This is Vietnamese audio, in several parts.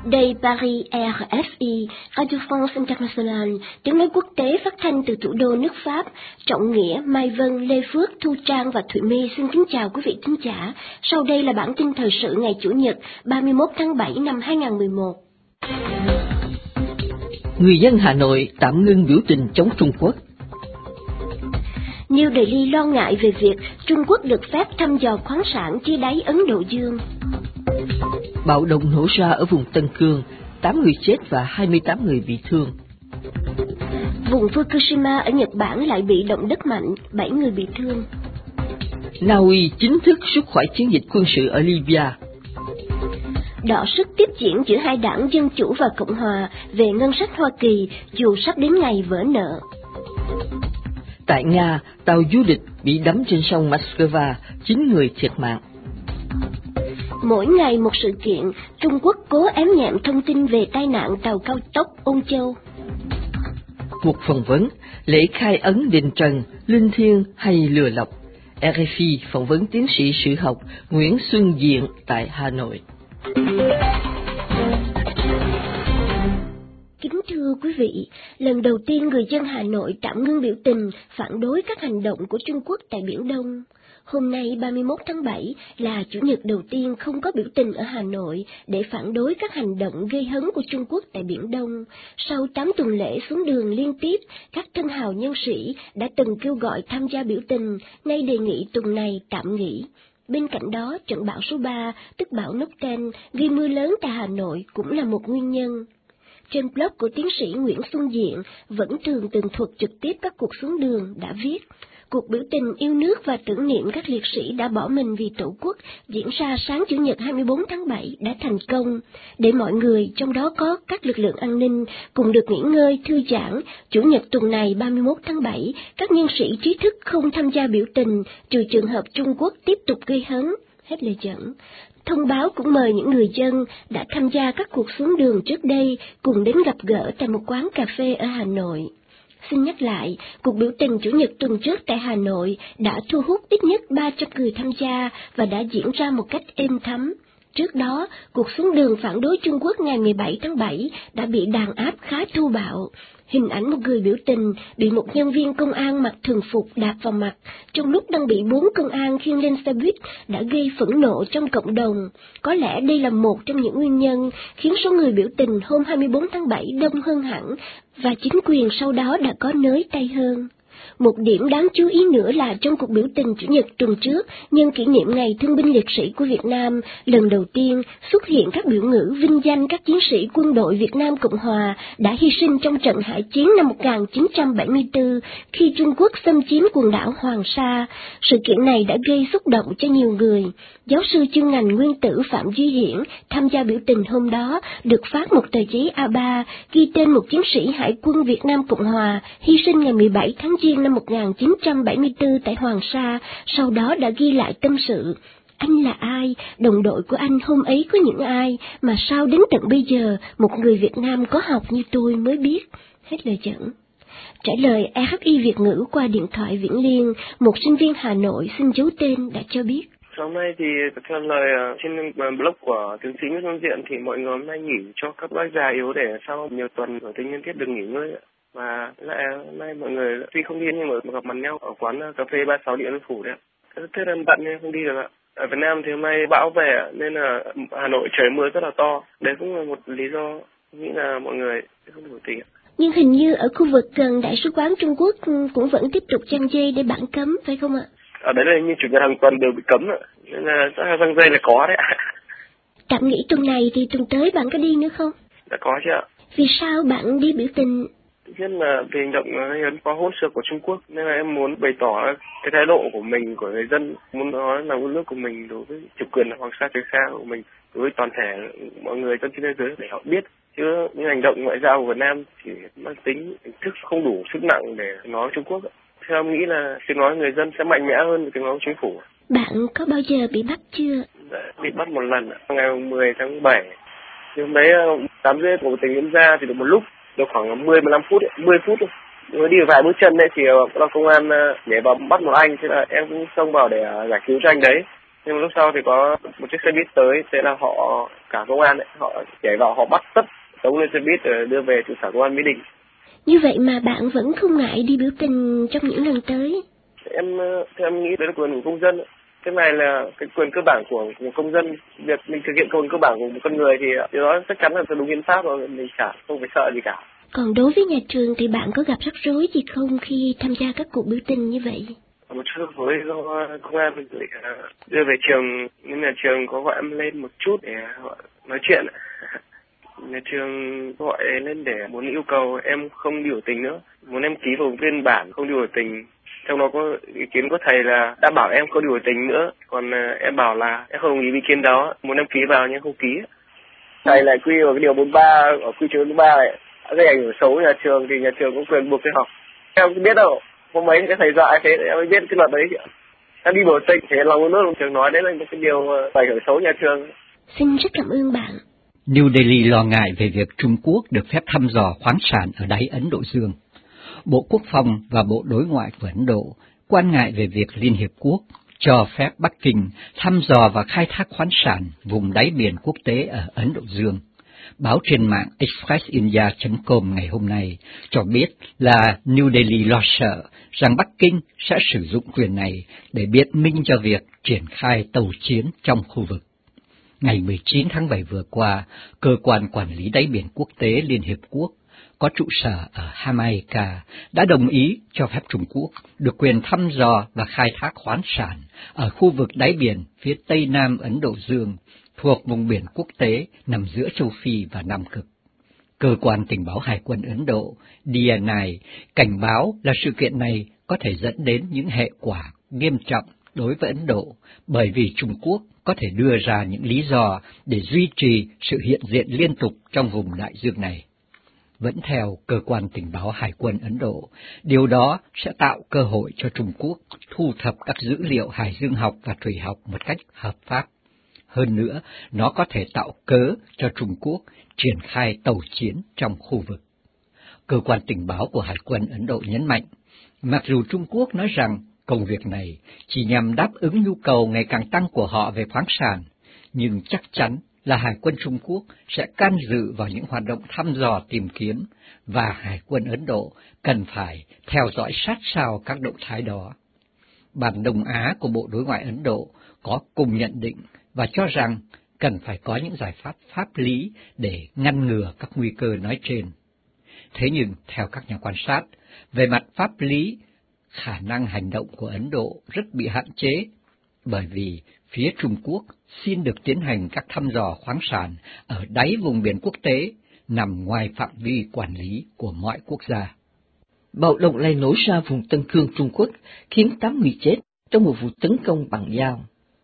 Đây Paris RFI, Radio France International, tiếng nói quốc tế phát thanh từ thủ đô nước Pháp. Trọng Nghĩa, Mai Vân, Lê Phước, Thu Trang và Thụy My xin kính chào quý vị thính giả. Sau đây là bản tin thời sự ngày Chủ nhật 31 tháng 7 năm 2011. Người dân Hà Nội tạm ngưng biểu tình chống Trung Quốc. New Delhi lo ngại về việc Trung Quốc được phép thăm dò khoáng sản dưới đáy Ấn Độ Dương. Bạo động nổ ra ở vùng Tân Cương, 8 người chết và 28 người bị thương. Vùng Fukushima ở Nhật Bản lại bị động đất mạnh, 7 người bị thương. Na Uy chính thức rút khỏi chiến dịch quân sự ở Libya. Đọ sức tiếp diễn giữa hai đảng Dân Chủ và Cộng Hòa về ngân sách Hoa Kỳ dù sắp đến ngày vỡ nợ. Tại Nga, tàu du lịch bị đắm trên sông Moscow, 9 người thiệt mạng. Mỗi ngày một sự kiện, Trung Quốc cố ém nhẹm thông tin về tai nạn tàu cao tốc Ôn Châu. Một phỏng vấn, lễ khai ấn đền Trần, linh thiêng hay lừa lọc. RFI phỏng vấn tiến sĩ sử học Nguyễn Xuân Diện tại Hà Nội. Kính thưa quý vị, lần đầu tiên người dân Hà Nội tạm ngưng biểu tình phản đối các hành động của Trung Quốc tại Biển Đông. Hôm nay 31 tháng 7 là Chủ nhật đầu tiên không có biểu tình ở Hà Nội để phản đối các hành động gây hấn của Trung Quốc tại Biển Đông. Sau 8 tuần lễ xuống đường liên tiếp, các thân hào nhân sĩ đã từng kêu gọi tham gia biểu tình, nay đề nghị tuần này tạm nghỉ. Bên cạnh đó, trận bão số 3, tức bão Nokten, gây mưa lớn tại Hà Nội cũng là một nguyên nhân. Trên blog của tiến sĩ Nguyễn Xuân Diện vẫn thường tường thuật trực tiếp các cuộc xuống đường đã viết: cuộc biểu tình yêu nước và tưởng niệm các liệt sĩ đã bỏ mình vì Tổ quốc diễn ra sáng Chủ nhật 24 tháng 7 đã thành công. Để mọi người, trong đó có các lực lượng an ninh, cùng được nghỉ ngơi, thư giãn, Chủ nhật tuần này 31 tháng 7, các nhân sĩ trí thức không tham gia biểu tình, trừ trường hợp Trung Quốc tiếp tục gây hấn. Hết lời dẫn. Thông báo cũng mời những người dân đã tham gia các cuộc xuống đường trước đây cùng đến gặp gỡ tại một quán cà phê ở Hà Nội. Xin nhắc lại, cuộc biểu tình Chủ nhật tuần trước tại Hà Nội đã thu hút ít nhất 300 người tham gia và đã diễn ra một cách êm thấm. Trước đó, cuộc xuống đường phản đối Trung Quốc ngày 17 tháng 7 đã bị đàn áp khá thô bạo. Hình ảnh một người biểu tình bị một nhân viên công an mặc thường phục đạp vào mặt trong lúc đang bị 4 công an khiêng lên xe buýt đã gây phẫn nộ trong cộng đồng. Có lẽ đây là một trong những nguyên nhân khiến số người biểu tình hôm 24 tháng 7 đông hơn hẳn và chính quyền sau đó đã có nới tay hơn. Một điểm đáng chú ý nữa là trong cuộc biểu tình Chủ nhật tuần trước, nhân kỷ niệm Ngày Thương binh Liệt sĩ của Việt Nam, lần đầu tiên xuất hiện các biểu ngữ vinh danh các chiến sĩ quân đội Việt Nam Cộng Hòa đã hy sinh trong trận hải chiến năm 1974 khi Trung Quốc xâm chiếm quần đảo Hoàng Sa. Sự kiện này đã gây xúc động cho nhiều người. Giáo sư chuyên ngành nguyên tử Phạm Duy Hiển tham gia biểu tình hôm đó được phát một tờ giấy A3 ghi tên một chiến sĩ Hải quân Việt Nam Cộng Hòa hy sinh ngày 17 tháng Giêng năm 1974 tại Hoàng Sa, sau đó đã ghi lại tâm sự. Anh là ai? Đồng đội của anh hôm ấy có những ai? Mà sao đến tận bây giờ một người Việt Nam có học như tôi mới biết? Hết lời dẫn. Trả lời RFI Việt ngữ qua điện thoại Viễn Liên, một sinh viên Hà Nội xin giấu tên đã cho biết. Hôm nay thì theo lời trên blog của tiến sĩ Nguyễn Xuân Diện thì mọi người hôm nay nghỉ cho các bác già yếu để sau nhiều tuần ở tình nhân tiết được nghỉ ngơi. Và lại hôm nay mọi người tuy không đi nhưng mà gặp mặt nhau ở quán cà phê 36 Điện Biên Phủ đấy ạ. Thế là bận nên không đi được ạ. Ở Việt Nam thì hôm nay bão về nên là Hà Nội trời mưa rất là to. Đấy cũng là một lý do nghĩ là mọi người không biểu tình ạ. Nhưng hình như ở khu vực gần Đại sứ quán Trung Quốc cũng vẫn tiếp tục giăng dây để bản cấm, phải không ạ? Ở đấy là như chủ nhật hàng tuần đều bị cấm ạ. Nên là giăng dây là có đấy ạ. Tạm nghỉ tuần này thì tuần tới bạn có đi nữa không? Đã có chứ ạ. Vì sao bạn đi biểu tình? Nhất là về hành động gây hấn quá hỗn xược của Trung Quốc, nên là em muốn bày tỏ cái thái độ của mình, của người dân, muốn nói là yêu nước của mình đối với chủ quyền Hoàng Sa Trường Sa của mình, đối với toàn thể mọi người trên thế giới để họ biết. Chứ những hành động ngoại giao của Việt Nam chỉ mang tính hình thức, không đủ sức nặng để nói Trung Quốc. Theo em nghĩ là tiếng nói người dân sẽ mạnh mẽ hơn tiếng nói của chính phủ. Bạn có bao giờ bị bắt chưa? Đã bị bắt một lần ngày 10 tháng 7. Nhưng hôm đấy 8 rưỡi của tình diễn ra thì được một lúc. Được khoảng 10-15 phút, 10 phút thôi. Mới đi vài bước chân đấy thì công an nhảy vào bắt một anh, thế là em cũng xông vào để giải cứu cho anh đấy. Nhưng mà lúc sau thì có một chiếc xe buýt tới, thế là họ, cả công an ấy, họ nhảy vào, họ bắt tất tống lên xe buýt rồi đưa về trụ sở công an Mỹ Đình. Như vậy mà bạn vẫn không ngại đi biểu tình trong những lần tới? Theo em nghĩ đấy là quyền của công dân. Cái này là cái quyền cơ bản của một công dân. Việc mình thực hiện quyền cơ bản của một con người thì điều đó chắc chắn là đúng hiến pháp rồi, mình không phải sợ gì cả. Còn đối với nhà trường thì bạn có gặp rắc rối gì không khi tham gia các cuộc biểu tình như vậy? Một chút rắc rối do công an đưa về trường, nhưng nhà trường có gọi em lên một chút để họ nói chuyện. Nhà trường gọi lên để muốn yêu cầu em không biểu tình nữa, muốn em ký vào biên bản không biểu tình. Trong đó có ý kiến của thầy là đã bảo em không biểu tình nữa, còn em bảo là em không đồng ý ý kiến đó, muốn em ký vào nhưng không ký. Thầy lại quy vào cái điều 43 ở quy chế 43 này, gây ảnh hưởng xấu nhà trường thì nhà trường cũng quyền buộc phải học. Em không biết đâu, hôm mấy cái thầy dọa thế em mới biết cái luật đấy. Em đi biểu tình thì lòng nước trường nói đấy là một cái điều ảnh hưởng xấu nhà trường. Xin rất cảm ơn bạn. New Delhi lo ngại về việc Trung Quốc được phép thăm dò khoáng sản ở đáy Ấn Độ Dương. Bộ Quốc phòng và Bộ Đối ngoại của Ấn Độ quan ngại về việc Liên Hiệp Quốc cho phép Bắc Kinh thăm dò và khai thác khoáng sản vùng đáy biển quốc tế ở Ấn Độ Dương. Báo trên mạng expressindia.com ngày hôm nay cho biết là New Delhi lo sợ rằng Bắc Kinh sẽ sử dụng quyền này để biện minh cho việc triển khai tàu chiến trong khu vực. Ngày 19 tháng 7 vừa qua, Cơ quan Quản lý Đáy biển Quốc tế Liên Hiệp Quốc có trụ sở ở Jamaica đã đồng ý cho phép Trung Quốc được quyền thăm dò và khai thác khoáng sản ở khu vực đáy biển phía tây nam Ấn Độ Dương, thuộc vùng biển quốc tế nằm giữa châu Phi và Nam Cực. Cơ quan tình báo Hải quân Ấn Độ, DNI, cảnh báo là sự kiện này có thể dẫn đến những hệ quả nghiêm trọng đối với Ấn Độ, bởi vì Trung Quốc có thể đưa ra những lý do để duy trì sự hiện diện liên tục trong vùng đại dương này. Vẫn theo Cơ quan tình báo Hải quân Ấn Độ, điều đó sẽ tạo cơ hội cho Trung Quốc thu thập các dữ liệu hải dương học và thủy học một cách hợp pháp. Hơn nữa, nó có thể tạo cớ cho Trung Quốc triển khai tàu chiến trong khu vực. Cơ quan tình báo của Hải quân Ấn Độ nhấn mạnh, mặc dù Trung Quốc nói rằng công việc này chỉ nhằm đáp ứng nhu cầu ngày càng tăng của họ về khoáng sản, nhưng chắc chắn là Hải quân Trung Quốc sẽ can dự vào những hoạt động thăm dò tìm kiếm, và Hải quân Ấn Độ cần phải theo dõi sát sao các động thái đó. Ban Đông Á của Bộ Đối ngoại Ấn Độ có cùng nhận định và cho rằng cần phải có những giải pháp pháp lý để ngăn ngừa các nguy cơ nói trên. Thế nhưng, theo các nhà quan sát, về mặt pháp lý, khả năng hành động của Ấn Độ rất bị hạn chế, bởi vì phía Trung Quốc xin được tiến hành các thăm dò khoáng sản ở đáy vùng biển quốc tế nằm ngoài phạm vi quản lý của mọi quốc gia. Bạo động lại nổ ra vùng Tân Cương, Trung Quốc, khiến 8 người chết trong một vụ tấn công bằng dao.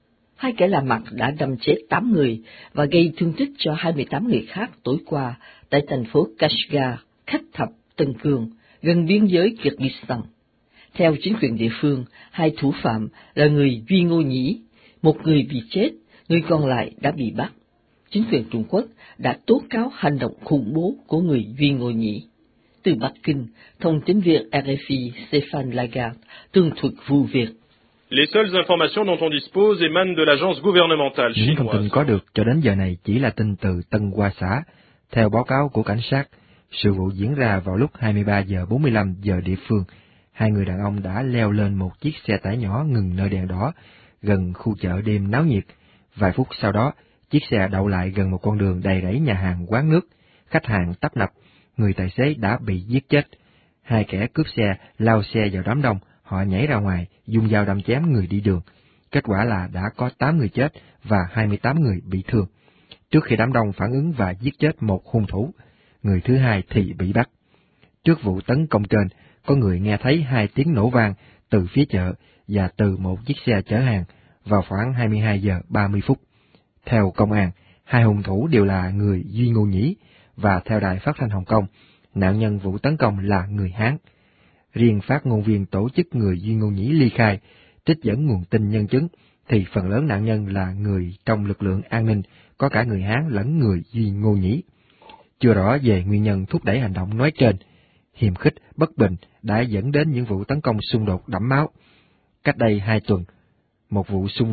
2 kẻ lạ mặt đã đâm chết 8 người và gây thương tích cho 28 người khác tối qua tại thành phố Kashgar, Khách Thập, Tân Cương, gần biên giới Kyrgyzstan. Theo chính quyền địa phương, 2 thủ phạm là người Duy Ngô Nhĩ, một người bị chết, người còn lại đã bị bắt. Chính quyền Trung Quốc đã tố cáo hành động khủng bố của người Duy Ngô Nhĩ. Từ Bắc Kinh, thông tín viên RFI Stéphane Lagarde tường thuật vụ việc. Les seules informations dont on dispose émanent de l'agence gouvernementale chinoise. Những thông tin có được cho đến giờ này chỉ là tin từ Tân Hoa Xã. Theo báo cáo của cảnh sát, sự vụ diễn ra vào lúc 23 giờ 45 giờ địa phương. 2 người đàn ông đã leo lên một chiếc xe tải nhỏ ngừng nơi đèn đỏ, gần khu chợ đêm náo nhiệt. Vài phút sau đó, chiếc xe đậu lại gần một con đường đầy rẫy nhà hàng quán nước. Khách hàng tấp nập, người tài xế đã bị giết chết. 2 kẻ cướp xe lao xe vào đám đông, họ nhảy ra ngoài, dùng dao đâm chém người đi đường. Kết quả là đã có 8 người chết và 28 người bị thương. Trước khi đám đông phản ứng và giết chết một hung thủ, người thứ hai thì bị bắt. Trước vụ tấn công trên, có người nghe thấy 2 tiếng nổ vang từ phía chợ và từ một chiếc xe chở hàng vào khoảng 22 giờ 30 phút. Theo công an, 2 hung thủ đều là người Duy Ngô Nhĩ, và theo đài phát thanh Hồng Kông, nạn nhân vụ tấn công là người Hán. Riêng phát ngôn viên tổ chức người Duy Ngô Nhĩ ly khai, trích dẫn nguồn tin nhân chứng, thì phần lớn nạn nhân là người trong lực lượng an ninh, có cả người Hán lẫn người Duy Ngô Nhĩ. Chưa rõ về nguyên nhân thúc đẩy hành động nói trên, hiềm khích, bất bình đã dẫn đến những vụ tấn công xung đột đẫm máu. Cách đây 2 tuần, một vụ xung đột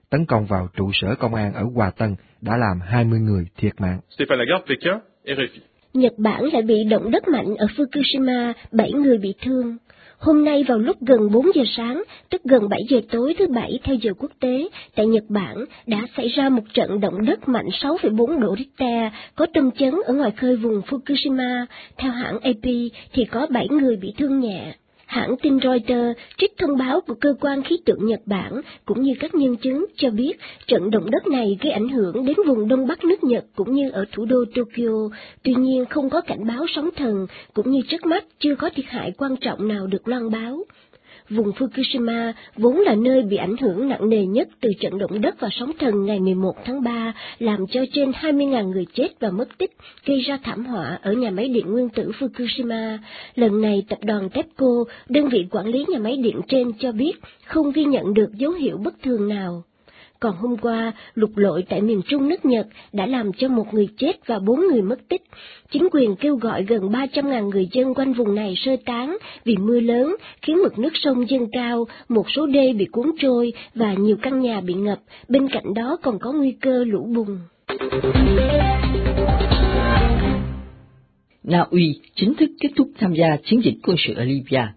tấn công vào trụ sở công an ở Hòa Tân đã làm 20 người thiệt mạng. Stéphane Lagarde, Pékin, RFI. Nhật Bản lại bị động đất mạnh ở Fukushima, 7 người bị thương. Hôm nay vào lúc gần 4 giờ sáng, tức gần 7 giờ tối thứ Bảy theo giờ quốc tế, tại Nhật Bản đã xảy ra một trận động đất mạnh 6,4 độ Richter có tâm chấn ở ngoài khơi vùng Fukushima. Theo hãng AP thì có 7 người bị thương nhẹ. Hãng tin Reuters trích thông báo của cơ quan khí tượng Nhật Bản cũng như các nhân chứng cho biết trận động đất này gây ảnh hưởng đến vùng đông bắc nước Nhật cũng như ở thủ đô Tokyo. Tuy nhiên không có cảnh báo sóng thần cũng như trước mắt chưa có thiệt hại quan trọng nào được loan báo. Vùng Fukushima vốn là nơi bị ảnh hưởng nặng nề nhất từ trận động đất và sóng thần ngày 11 tháng 3, làm cho trên 20.000 người chết và mất tích, gây ra thảm họa ở nhà máy điện nguyên tử Fukushima. Lần này, tập đoàn TEPCO, đơn vị quản lý nhà máy điện trên cho biết không ghi nhận được dấu hiệu bất thường nào. Còn hôm qua, lụt lội tại miền Trung nước Nhật đã làm cho 1 người chết và 4 người mất tích. Chính quyền kêu gọi gần 300.000 người dân quanh vùng này sơ tán vì mưa lớn khiến mực nước sông dâng cao, một số đê bị cuốn trôi và nhiều căn nhà bị ngập, bên cạnh đó còn có nguy cơ lũ bùn. Na Uy chính thức kết thúc tham gia chiến dịch quân sự ở Libya.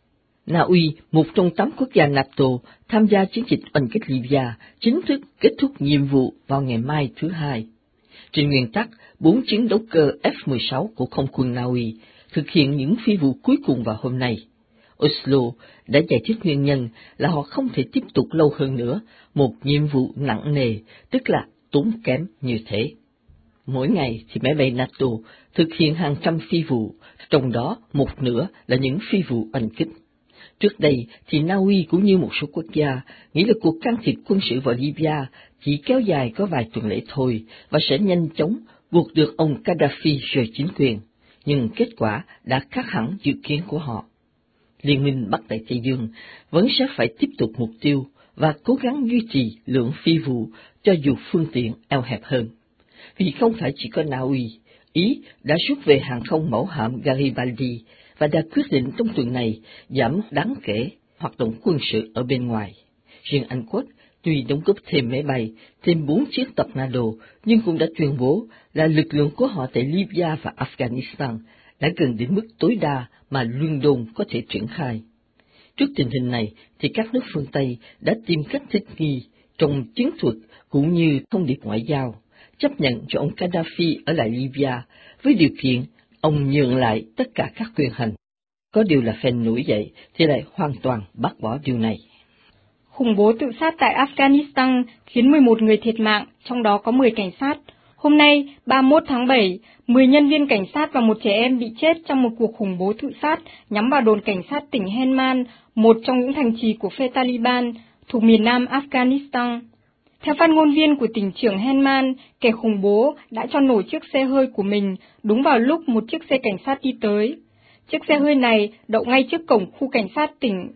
Na Uy, một trong 8 quốc gia NATO tham gia chiến dịch oanh kích Libya, chính thức kết thúc nhiệm vụ vào ngày mai thứ Hai. Trên nguyên tắc, 4 chiến đấu cơ F-16 của không quân Na Uy thực hiện những phi vụ cuối cùng vào hôm nay. Oslo đã giải thích nguyên nhân là họ không thể tiếp tục lâu hơn nữa một nhiệm vụ nặng nề, tức là tốn kém như thế. Mỗi ngày thì máy bay NATO thực hiện hàng trăm phi vụ, trong đó một nửa là những phi vụ oanh kích. Trước đây thì Na Uy cũng như một số quốc gia nghĩ là cuộc can thiệp quân sự vào Libya chỉ kéo dài có vài tuần lễ thôi và sẽ nhanh chóng buộc được ông Gaddafi rời chính quyền, nhưng kết quả đã khác hẳn dự kiến của họ. Liên minh Bắc Đại Tây Dương vẫn sẽ phải tiếp tục mục tiêu và cố gắng duy trì lượng phi vụ cho dù phương tiện eo hẹp hơn. Vì không phải chỉ có Na Uy, Ý đã rút về hàng không mẫu hạm Garibaldi và đã quyết định trong tuần này giảm đáng kể hoạt động quân sự ở bên ngoài. Riêng Anh Quốc tuy đóng góp thêm máy bay, thêm 4 chiếc tập NATO, nhưng cũng đã tuyên bố là lực lượng của họ tại Libya và Afghanistan đã gần đến mức tối đa mà London có thể triển khai. Trước tình hình này thì các nước phương Tây đã tìm cách thích nghi trong chiến thuật cũng như thông điệp ngoại giao, chấp nhận cho ông Gaddafi ở lại Libya với điều kiện ông nhường lại tất cả các quyền hành. Có điều là phe nổi dậy thì lại hoàn toàn bác bỏ điều này. Khủng bố tự sát tại Afghanistan khiến 11 người thiệt mạng, trong đó có 10 cảnh sát. Hôm nay, 31 tháng 7, 10 nhân viên cảnh sát và một trẻ em bị chết trong một cuộc khủng bố tự sát nhắm vào đồn cảnh sát tỉnh Helmand, một trong những thành trì của phe Taliban thuộc miền nam Afghanistan. Theo phát ngôn viên của tỉnh trưởng Helmand, kẻ khủng bố đã cho nổ chiếc xe hơi của mình đúng vào lúc một chiếc xe cảnh sát đi tới. Chiếc xe hơi này đậu ngay trước cổng khu cảnh sát tỉnh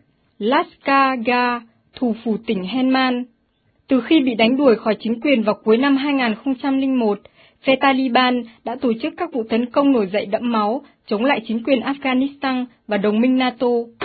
Lashkargah, thủ phủ tỉnh Helmand. Từ khi bị đánh đuổi khỏi chính quyền vào cuối năm 2001, phe Taliban đã tổ chức các vụ tấn công nổi dậy đẫm máu chống lại chính quyền Afghanistan và đồng minh NATO.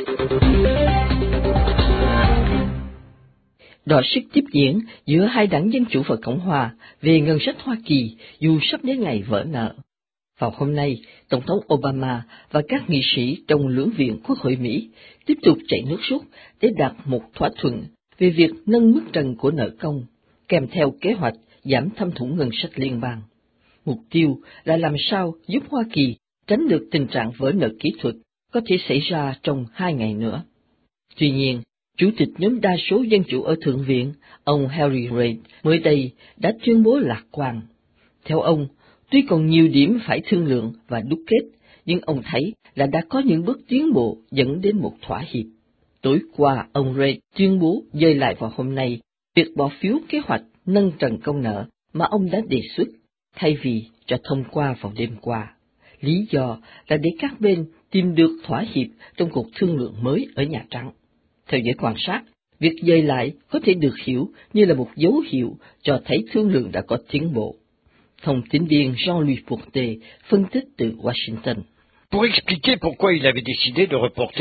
Đọ sức tiếp diễn giữa hai đảng Dân Chủ và Cộng Hòa về ngân sách Hoa Kỳ dù sắp đến ngày vỡ nợ. Vào hôm nay, Tổng thống Obama và các nghị sĩ trong lưỡng viện Quốc hội Mỹ tiếp tục chạy nước rút để đạt một thỏa thuận về việc nâng mức trần của nợ công, kèm theo kế hoạch giảm thâm thủng ngân sách liên bang. Mục tiêu là làm sao giúp Hoa Kỳ tránh được tình trạng vỡ nợ kỹ thuật có thể xảy ra trong 2 ngày nữa. Tuy nhiên, Chủ tịch nhóm đa số Dân Chủ ở Thượng viện, ông Harry Reid, mới đây đã tuyên bố lạc quan. Theo ông, tuy còn nhiều điểm phải thương lượng và đúc kết, nhưng ông thấy là đã có những bước tiến bộ dẫn đến một thỏa hiệp. Tối qua, ông Reid tuyên bố dời lại vào hôm nay việc bỏ phiếu kế hoạch nâng trần công nợ mà ông đã đề xuất, thay vì cho thông qua vào đêm qua. Lý do là để các bên tìm được thỏa hiệp trong cuộc thương lượng mới ở Nhà Trắng. Theo giới quan sát, việc dời lại có thể được hiểu như là một dấu hiệu cho thấy thương lượng đã có tiến bộ. Thông tín viên Jean-Louis Porté phân tích từ Washington.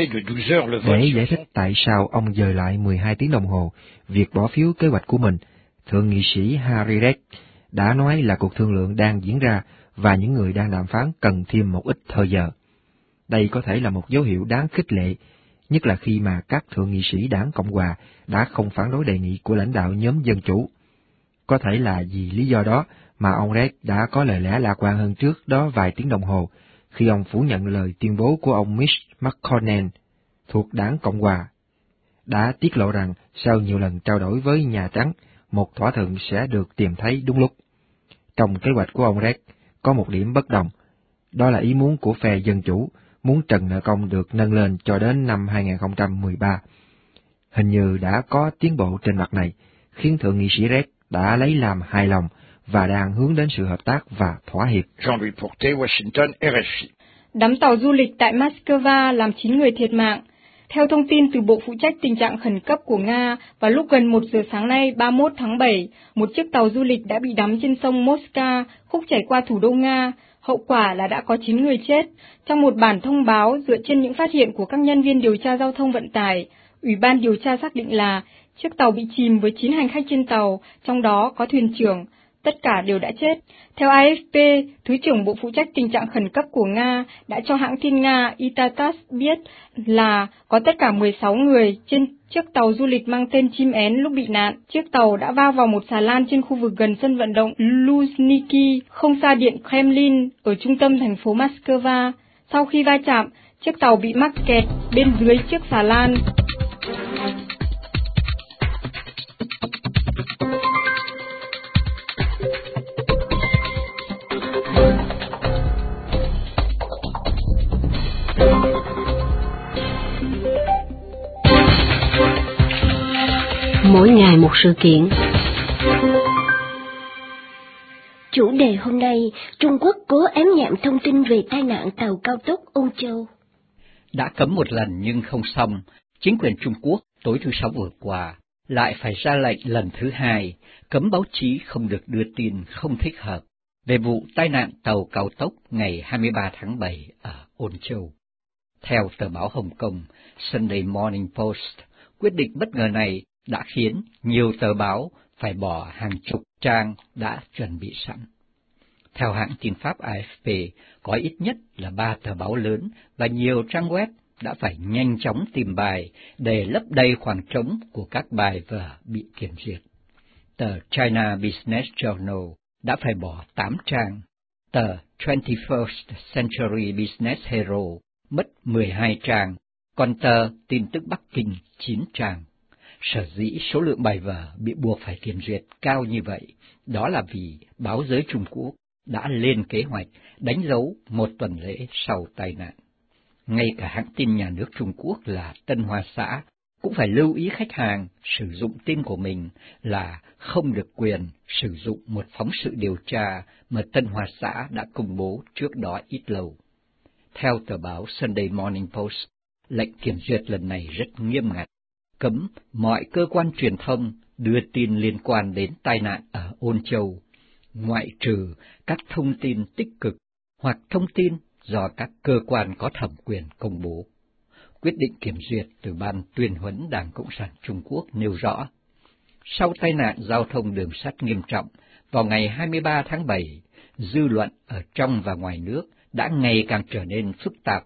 Để giải thích tại sao ông dời lại 12 tiếng đồng hồ việc bỏ phiếu kế hoạch của mình, Thượng nghị sĩ Harry Reid đã nói là cuộc thương lượng đang diễn ra và những người đang đàm phán cần thêm một ít thời giờ. Đây có thể là một dấu hiệu đáng khích lệ, nhất là khi mà các thượng nghị sĩ đảng Cộng hòa đã không phản đối đề nghị của lãnh đạo nhóm Dân Chủ. Có thể là vì lý do đó mà ông Reid đã có lời lẽ lạc quan hơn trước đó vài tiếng đồng hồ, khi ông phủ nhận lời tuyên bố của ông Mitch McConnell thuộc đảng Cộng hòa, đã tiết lộ rằng sau nhiều lần trao đổi với Nhà Trắng, một thỏa thuận sẽ được tìm thấy đúng lúc. Trong kế hoạch của ông Reid có một điểm bất đồng, đó là ý muốn của phe Dân Chủ muốn trần nợ công được nâng lên cho đến năm 2013. Hình như đã có tiến bộ trên mặt này, khiến Thượng nghị sĩ Reid đã lấy làm hài lòng và đang hướng đến sự hợp tác và thỏa hiệp. Jean-Louis Portet, Washington, RFI. Đắm tàu du lịch tại Moscow làm 9 người thiệt mạng. Theo thông tin từ Bộ Phụ trách Tình trạng Khẩn cấp của Nga, vào lúc gần 1 giờ sáng nay 31 tháng 7, một chiếc tàu du lịch đã bị đắm trên sông Moskva, khúc chảy qua thủ đô Nga. Hậu quả là đã có 9 người chết. Trong một bản thông báo dựa trên những phát hiện của các nhân viên điều tra giao thông vận tải, Ủy ban điều tra xác định là chiếc tàu bị chìm với 9 hành khách trên tàu, trong đó có thuyền trưởng. Tất cả đều đã chết. Theo AFP, Thứ trưởng Bộ Phụ trách Tình trạng Khẩn cấp của Nga đã cho hãng tin Nga Itatas biết là có tất cả 16 người trên chiếc tàu du lịch mang tên Chim Én lúc bị nạn. Chiếc tàu đã va vào một xà lan trên khu vực gần sân vận động Luzhniki, không xa Điện Kremlin, ở trung tâm thành phố Moscow. Sau khi va chạm, chiếc tàu bị mắc kẹt bên dưới chiếc xà lan. Mỗi ngày một sự kiện. Chủ đề hôm nay, Trung Quốc cố ém nhẹm thông tin về tai nạn tàu cao tốc Ôn Châu. Đã cấm một lần nhưng không xong, chính quyền Trung Quốc tối thứ Sáu vừa qua lại phải ra lệnh lần thứ hai, cấm báo chí không được đưa tin không thích hợp về vụ tai nạn tàu cao tốc ngày 23 tháng 7 ở Ôn Châu. Theo tờ báo Hồng Kông Sunday Morning Post, quyết định bất ngờ này đã khiến nhiều tờ báo phải bỏ hàng chục trang đã chuẩn bị sẵn. Theo hãng tin Pháp AFP, có ít nhất là 3 tờ báo lớn và nhiều trang web đã phải nhanh chóng tìm bài để lấp đầy khoảng trống của các bài vở bị kiểm duyệt. Tờ China Business Journal đã phải bỏ 8 trang, tờ 21st Century Business Herald mất 12 trang, còn tờ Tin tức Bắc Kinh 9 trang. Sở dĩ số lượng bài vở bị buộc phải kiểm duyệt cao như vậy, đó là vì báo giới Trung Quốc đã lên kế hoạch đánh dấu một tuần lễ sau tai nạn. Ngay cả hãng tin nhà nước Trung Quốc là Tân Hoa Xã cũng phải lưu ý khách hàng sử dụng tin của mình là không được quyền sử dụng một phóng sự điều tra mà Tân Hoa Xã đã công bố trước đó ít lâu. Theo tờ báo Sunday Morning Post, lệnh kiểm duyệt lần này rất nghiêm ngặt, cấm mọi cơ quan truyền thông đưa tin liên quan đến tai nạn ở Ôn Châu, ngoại trừ các thông tin tích cực hoặc thông tin do các cơ quan có thẩm quyền công bố. Quyết định kiểm duyệt từ Ban Tuyên huấn Đảng Cộng sản Trung Quốc nêu rõ, sau tai nạn giao thông đường sắt nghiêm trọng vào ngày 23 tháng 7, dư luận ở trong và ngoài nước đã ngày càng trở nên phức tạp.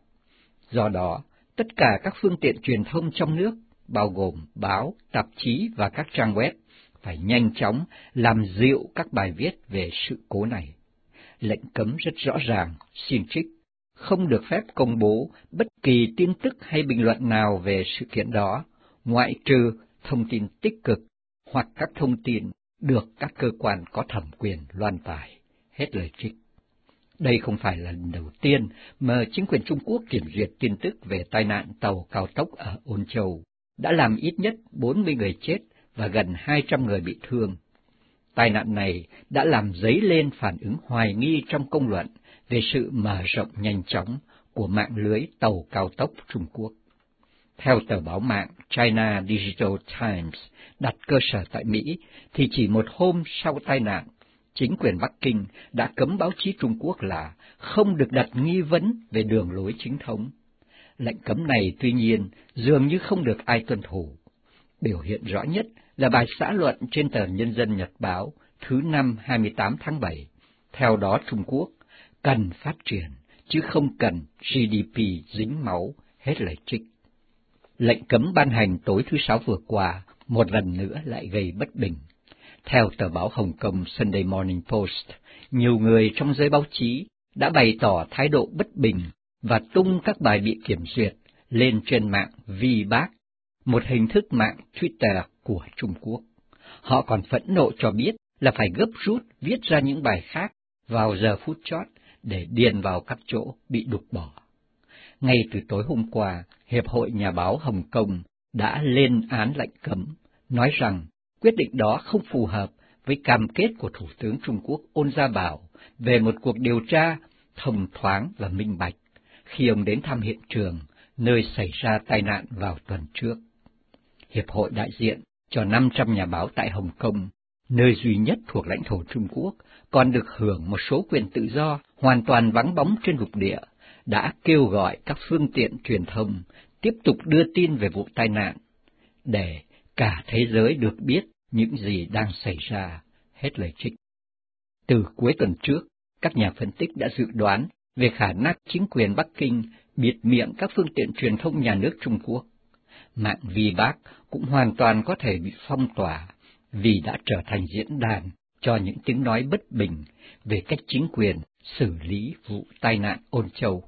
Do đó, tất cả các phương tiện truyền thông trong nước, bao gồm báo, tạp chí và các trang web, phải nhanh chóng làm dịu các bài viết về sự cố này. Lệnh cấm rất rõ ràng, xin trích, không được phép công bố bất kỳ tin tức hay bình luận nào về sự kiện đó, ngoại trừ thông tin tích cực hoặc các thông tin được các cơ quan có thẩm quyền loan tải. Hết lời trích. Đây không phải là lần đầu tiên mà chính quyền Trung Quốc kiểm duyệt tin tức về tai nạn tàu cao tốc ở Ôn Châu, đã làm ít nhất 40 người chết và gần 200 người bị thương. Tai nạn này đã làm dấy lên phản ứng hoài nghi trong công luận về sự mở rộng nhanh chóng của mạng lưới tàu cao tốc Trung Quốc. Theo tờ báo mạng China Digital Times đặt cơ sở tại Mỹ, thì chỉ một hôm sau tai nạn, chính quyền Bắc Kinh đã cấm báo chí Trung Quốc là không được đặt nghi vấn về đường lối chính thống. Lệnh cấm này tuy nhiên dường như không được ai tuân thủ. Biểu hiện rõ nhất là bài xã luận trên tờ Nhân dân Nhật Báo thứ năm 28 tháng 7. Theo đó Trung Quốc cần phát triển, chứ không cần GDP dính máu, hết lời trích. Lệnh cấm ban hành tối thứ Sáu vừa qua, một lần nữa lại gây bất bình. Theo tờ báo Hồng Kông Sunday Morning Post, nhiều người trong giới báo chí đã bày tỏ thái độ bất bình và tung các bài bị kiểm duyệt lên trên mạng VBAC, một hình thức mạng Twitter của Trung Quốc. Họ còn phẫn nộ cho biết là phải gấp rút viết ra những bài khác vào giờ phút chót để điền vào các chỗ bị đục bỏ. Ngay từ tối hôm qua, Hiệp hội Nhà báo Hồng Kông đã lên án lệnh cấm, nói rằng quyết định đó không phù hợp với cam kết của Thủ tướng Trung Quốc Ôn Gia Bảo về một cuộc điều tra thông thoáng và minh bạch khi ông đến thăm hiện trường nơi xảy ra tai nạn vào tuần trước. Hiệp hội đại diện cho 500 nhà báo tại Hồng Kông, nơi duy nhất thuộc lãnh thổ Trung Quốc, còn được hưởng một số quyền tự do hoàn toàn vắng bóng trên lục địa, đã kêu gọi các phương tiện truyền thông tiếp tục đưa tin về vụ tai nạn, để cả thế giới được biết những gì đang xảy ra, hết lời trích. Từ cuối tuần trước, các nhà phân tích đã dự đoán về khả năng chính quyền Bắc Kinh bịt miệng các phương tiện truyền thông nhà nước Trung Quốc. Mạng VBAC cũng hoàn toàn có thể bị phong tỏa vì đã trở thành diễn đàn cho những tiếng nói bất bình về cách chính quyền xử lý vụ tai nạn Ôn Châu.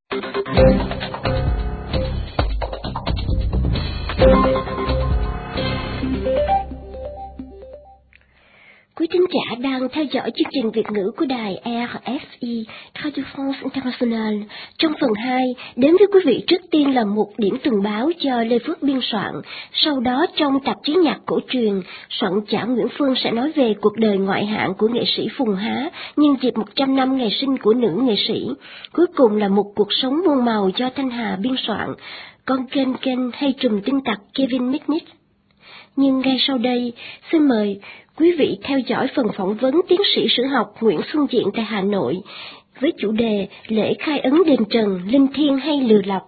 Quý thính giả đang theo dõi chương trình Việt ngữ của đài RFI, Radio France International. Trong phần 2, đến với quý vị trước tiên là một điểm tuần báo do Lê Phước biên soạn. Sau đó trong tạp chí nhạc cổ truyền, soạn giả Nguyễn Phương sẽ nói về cuộc đời ngoại hạng của nghệ sĩ Phùng Há nhân dịp 100 năm ngày sinh của nữ nghệ sĩ. Cuối cùng là một cuộc sống muôn màu do Thanh Hà biên soạn, Con Kênh Kênh hay Trùm tin tặc Kevin McNitt. Nhưng ngay sau đây, xin mời quý vị theo dõi phần phỏng vấn tiến sĩ sử học Nguyễn Xuân Diện tại Hà Nội với chủ đề Lễ khai ấn đền Trần, linh thiêng hay lừa lọc.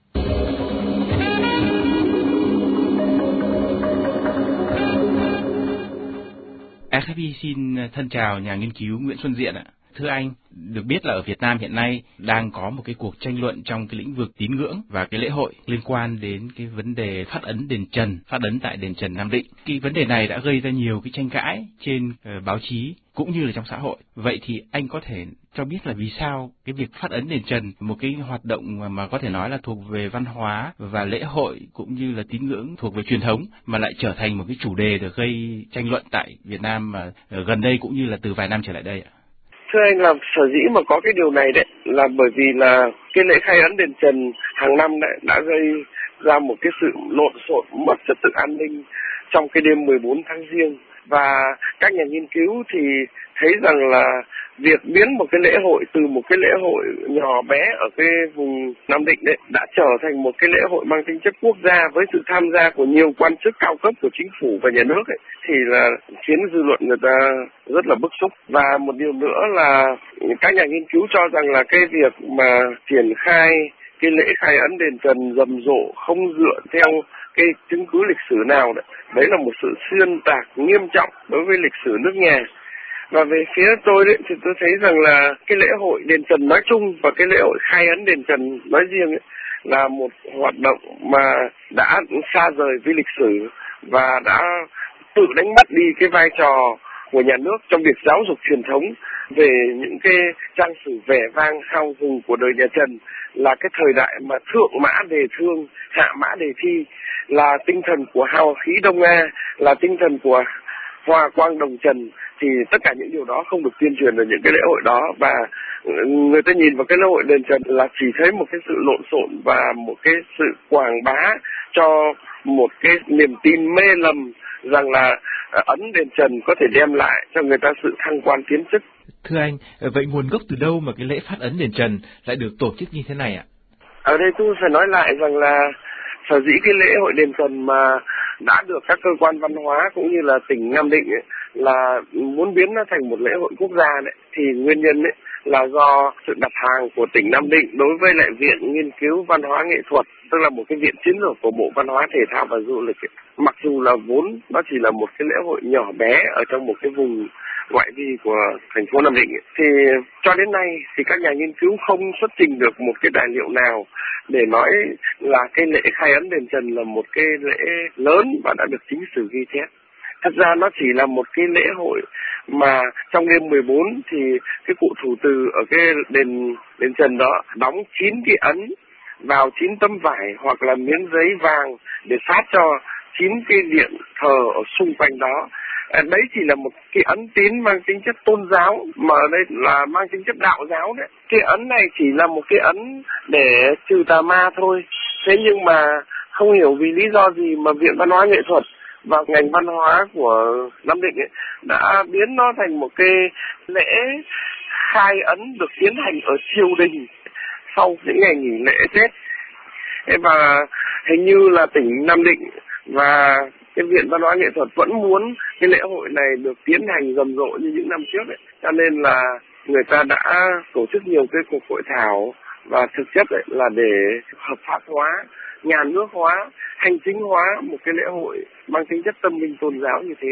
RFI xin thân chào nhà nghiên cứu Nguyễn Xuân Diện ạ. Thưa anh, được biết là ở Việt Nam hiện nay đang có một cái cuộc tranh luận trong cái lĩnh vực tín ngưỡng và cái lễ hội liên quan đến cái vấn đề phát ấn đền Trần, phát ấn tại đền Trần Nam Định. Cái vấn đề này đã gây ra nhiều cái tranh cãi trên báo chí cũng như là trong xã hội. Vậy thì anh có thể cho biết là vì sao cái việc phát ấn đền Trần, một cái hoạt động mà có thể nói là thuộc về văn hóa và lễ hội cũng như là tín ngưỡng thuộc về truyền thống mà lại trở thành một cái chủ đề được gây tranh luận tại Việt Nam mà gần đây cũng như là từ vài năm trở lại đây ạ? Thưa anh, là sở dĩ mà có cái điều này đấy là bởi vì là cái lễ khai ấn đền Trần hàng năm đã gây ra một cái sự lộn xộn, mất trật tự an ninh trong cái đêm 14 tháng Giêng, và các nhà nghiên cứu thì thấy rằng là việc biến một cái lễ hội từ một cái lễ hội nhỏ bé ở cái vùng Nam Định đấy đã trở thành một cái lễ hội mang tính chất quốc gia với sự tham gia của nhiều quan chức cao cấp của chính phủ và nhà nước ấy, thì là khiến dư luận người ta rất là bức xúc. Và một điều nữa là các nhà nghiên cứu cho rằng là cái việc mà triển khai cái lễ khai ấn đền Trần rầm rộ không dựa theo cái chứng cứ lịch sử nào đấy là một sự xuyên tạc nghiêm trọng đối với lịch sử nước nhà. Và về phía tôi đấy thì tôi thấy rằng là cái lễ hội đền Trần nói chung và cái lễ hội khai ấn đền Trần nói riêng ấy, là một hoạt động mà đã xa rời với lịch sử và đã tự đánh mất đi cái vai trò của nhà nước trong việc giáo dục truyền thống về những cái trang sử vẻ vang hào hùng của đời nhà Trần, là cái thời đại mà thượng mã đề thương, hạ mã đề thi, là tinh thần của hào khí Đông Nga, là tinh thần của hòa quang đồng Trần. Thì tất cả những điều đó không được tuyên truyền ở những cái lễ hội đó, và người ta nhìn vào cái lễ hội đền Trần là chỉ thấy một cái sự lộn xộn và một cái sự quảng bá cho một cái niềm tin mê lầm rằng là ấn đền Trần có thể đem lại cho người ta sự thăng quan tiến chức. Thưa anh, vậy nguồn gốc từ đâu mà cái lễ phát ấn đền Trần lại được tổ chức như thế này ạ? Ở đây tôi phải nói lại rằng là sở dĩ cái lễ hội đền Trần mà đã được các cơ quan văn hóa cũng như là tỉnh Nam Định ấy, là muốn biến nó thành một lễ hội quốc gia đấy, thì nguyên nhân ấy là do sự đặt hàng của tỉnh Nam Định đối với lại Viện Nghiên cứu Văn hóa Nghệ thuật, tức là một cái viện chiến lược của Bộ Văn hóa Thể thao và Du lịch. Mặc dù là vốn nó chỉ là một cái lễ hội nhỏ bé ở trong một cái vùng ngoại vi của thành phố Nam Định, thì cho đến nay thì các nhà nghiên cứu không xuất trình được một cái tài liệu nào để nói là cái lễ khai ấn đền Trần là một cái lễ lớn và đã được chính sử ghi chép. Thật ra nó chỉ là một cái lễ hội mà trong đêm 14 thì cái cụ thủ từ ở cái đền Trần đó đóng 9 cái ấn vào 9 tấm vải hoặc là miếng giấy vàng để phát cho 9 cái điện thờ ở xung quanh đó. Đấy chỉ là một cái ấn tín mang tính chất tôn giáo, mà ở đây là mang tính chất đạo giáo đấy. Cái ấn này chỉ là một cái ấn để trừ tà ma thôi. Thế nhưng mà không hiểu vì lý do gì mà Viện Văn hóa Nghệ thuật và ngành văn hóa của Nam Định ấy đã biến nó thành một cái lễ khai ấn được tiến hành ở triều đình sau những ngày nghỉ lễ Tết. Và hình như là tỉnh Nam Định và cái Viện Văn hóa Nghệ thuật vẫn muốn cái lễ hội này được tiến hành rầm rộ như những năm trước ấy. Cho nên là người ta đã tổ chức nhiều cái cuộc hội thảo, và thực chất ấy là để hợp pháp hóa, nhà nước hóa, hành chính hóa một cái lễ hội mang tính chất tâm linh tôn giáo như thế.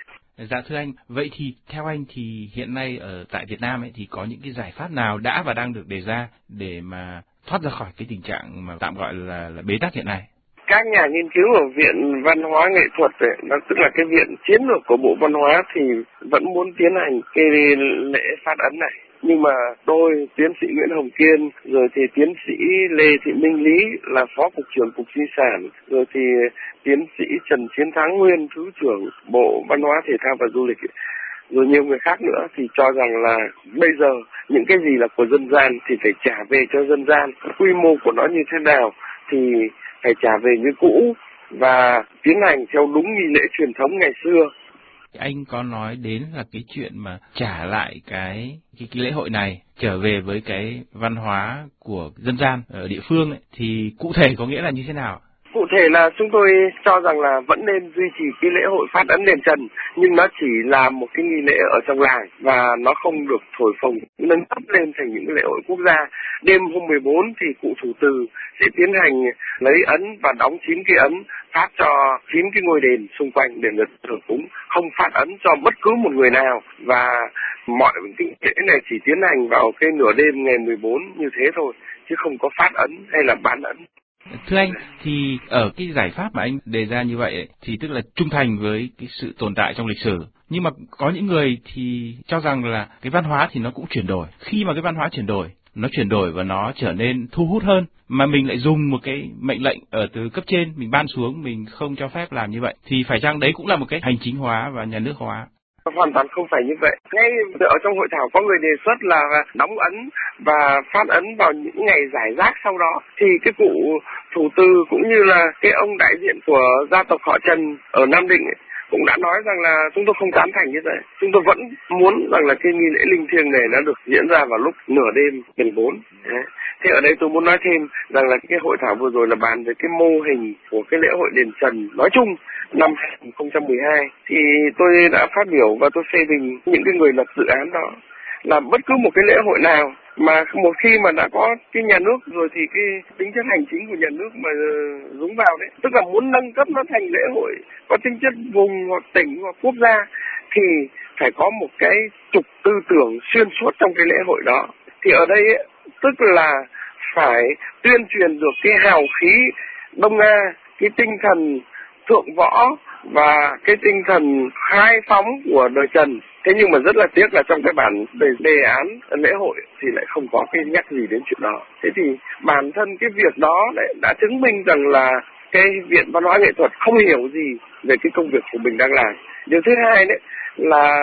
Dạ thưa anh, vậy thì theo anh thì hiện nay ở tại Việt Nam ấy thì có những cái giải pháp nào đã và đang được đề ra để mà thoát ra khỏi cái tình trạng mà tạm gọi là bế tắc hiện nay? Các nhà nghiên cứu ở Viện Văn hóa Nghệ thuật ấy, đó tức là cái viện chiến lược của Bộ Văn hóa thì vẫn muốn tiến hành cái lễ phát ấn này. Nhưng mà tôi, tiến sĩ Nguyễn Hồng Kiên, rồi thì tiến sĩ Lê Thị Minh Lý là Phó Cục trưởng Cục Di sản, rồi thì tiến sĩ Trần Chiến Thắng, nguyên Thứ trưởng Bộ Văn hóa Thể thao và Du lịch, rồi nhiều người khác nữa thì cho rằng là bây giờ những cái gì là của dân gian thì phải trả về cho dân gian. Quy mô của nó như thế nào thì phải trả về như cũ và tiến hành theo đúng nghi lễ truyền thống ngày xưa. Anh có nói đến là cái chuyện mà trả lại cái lễ hội này trở về với cái văn hóa của dân gian ở địa phương ấy, thì cụ thể có nghĩa là như thế nào? Cụ thể là chúng tôi cho rằng là vẫn nên duy trì cái lễ hội phát ấn đền Trần, nhưng nó chỉ là một cái nghi lễ ở trong làng và nó không được thổi phồng nâng cấp lên thành những lễ hội quốc gia. Đêm hôm 14 thì cụ thủ từ sẽ tiến hành lấy ấn và đóng 9 cái ấn phát cho 9 cái ngôi đền xung quanh để người thờ cúng, không phát ấn cho bất cứ một người nào, và mọi cái lễ này chỉ tiến hành vào cái nửa đêm ngày 14 như thế thôi, chứ không có phát ấn hay là bán ấn. Thưa anh, thì ở cái giải pháp mà anh đề ra như vậy ấy, thì tức là trung thành với cái sự tồn tại trong lịch sử. Nhưng mà có những người thì cho rằng là cái văn hóa thì nó cũng chuyển đổi. Khi mà cái văn hóa chuyển đổi và nó trở nên thu hút hơn, mà mình lại dùng một cái mệnh lệnh ở từ cấp trên, mình ban xuống, mình không cho phép làm như vậy, thì phải chăng đấy cũng là một cái hành chính hóa và nhà nước hóa? Hoàn toàn không phải như vậy. Ngay ở trong hội thảo có người đề xuất là đóng ấn và phát ấn vào những ngày giải rác sau đó. Thì cái cụ thủ từ cũng như là cái ông đại diện của gia tộc họ Trần ở Nam Định ấy, cũng đã nói rằng là chúng tôi không tán thành như vậy. Chúng tôi vẫn muốn rằng là cái nghi lễ linh thiêng này nó được diễn ra vào lúc nửa đêm 14. Thế ở đây tôi muốn nói thêm rằng là cái hội thảo vừa rồi là bàn về cái mô hình của cái lễ hội đền Trần nói chung năm 2012, thì tôi đã phát biểu và tôi phê bình những cái người lập dự án đó là bất cứ một cái lễ hội nào mà một khi mà đã có cái nhà nước rồi thì cái tính chất hành chính của nhà nước mà dúng vào đấy, tức là muốn nâng cấp nó thành lễ hội có tính chất vùng hoặc tỉnh hoặc quốc gia, thì phải có một cái trục tư tưởng xuyên suốt trong cái lễ hội đó. Thì ở đây ấy, tức là phải tuyên truyền được cái hào khí Đông Nga, cái tinh thần thượng võ và cái tinh thần khai phóng của đời Trần. Thế nhưng mà rất là tiếc là trong cái bản đề án lễ hội thì lại không có cái nhắc gì đến chuyện đó. Thế thì bản thân cái việc đó lại đã chứng minh rằng là cái Viện Văn hóa Nghệ thuật không hiểu gì về cái công việc của mình đang làm. Điều thứ hai đấy là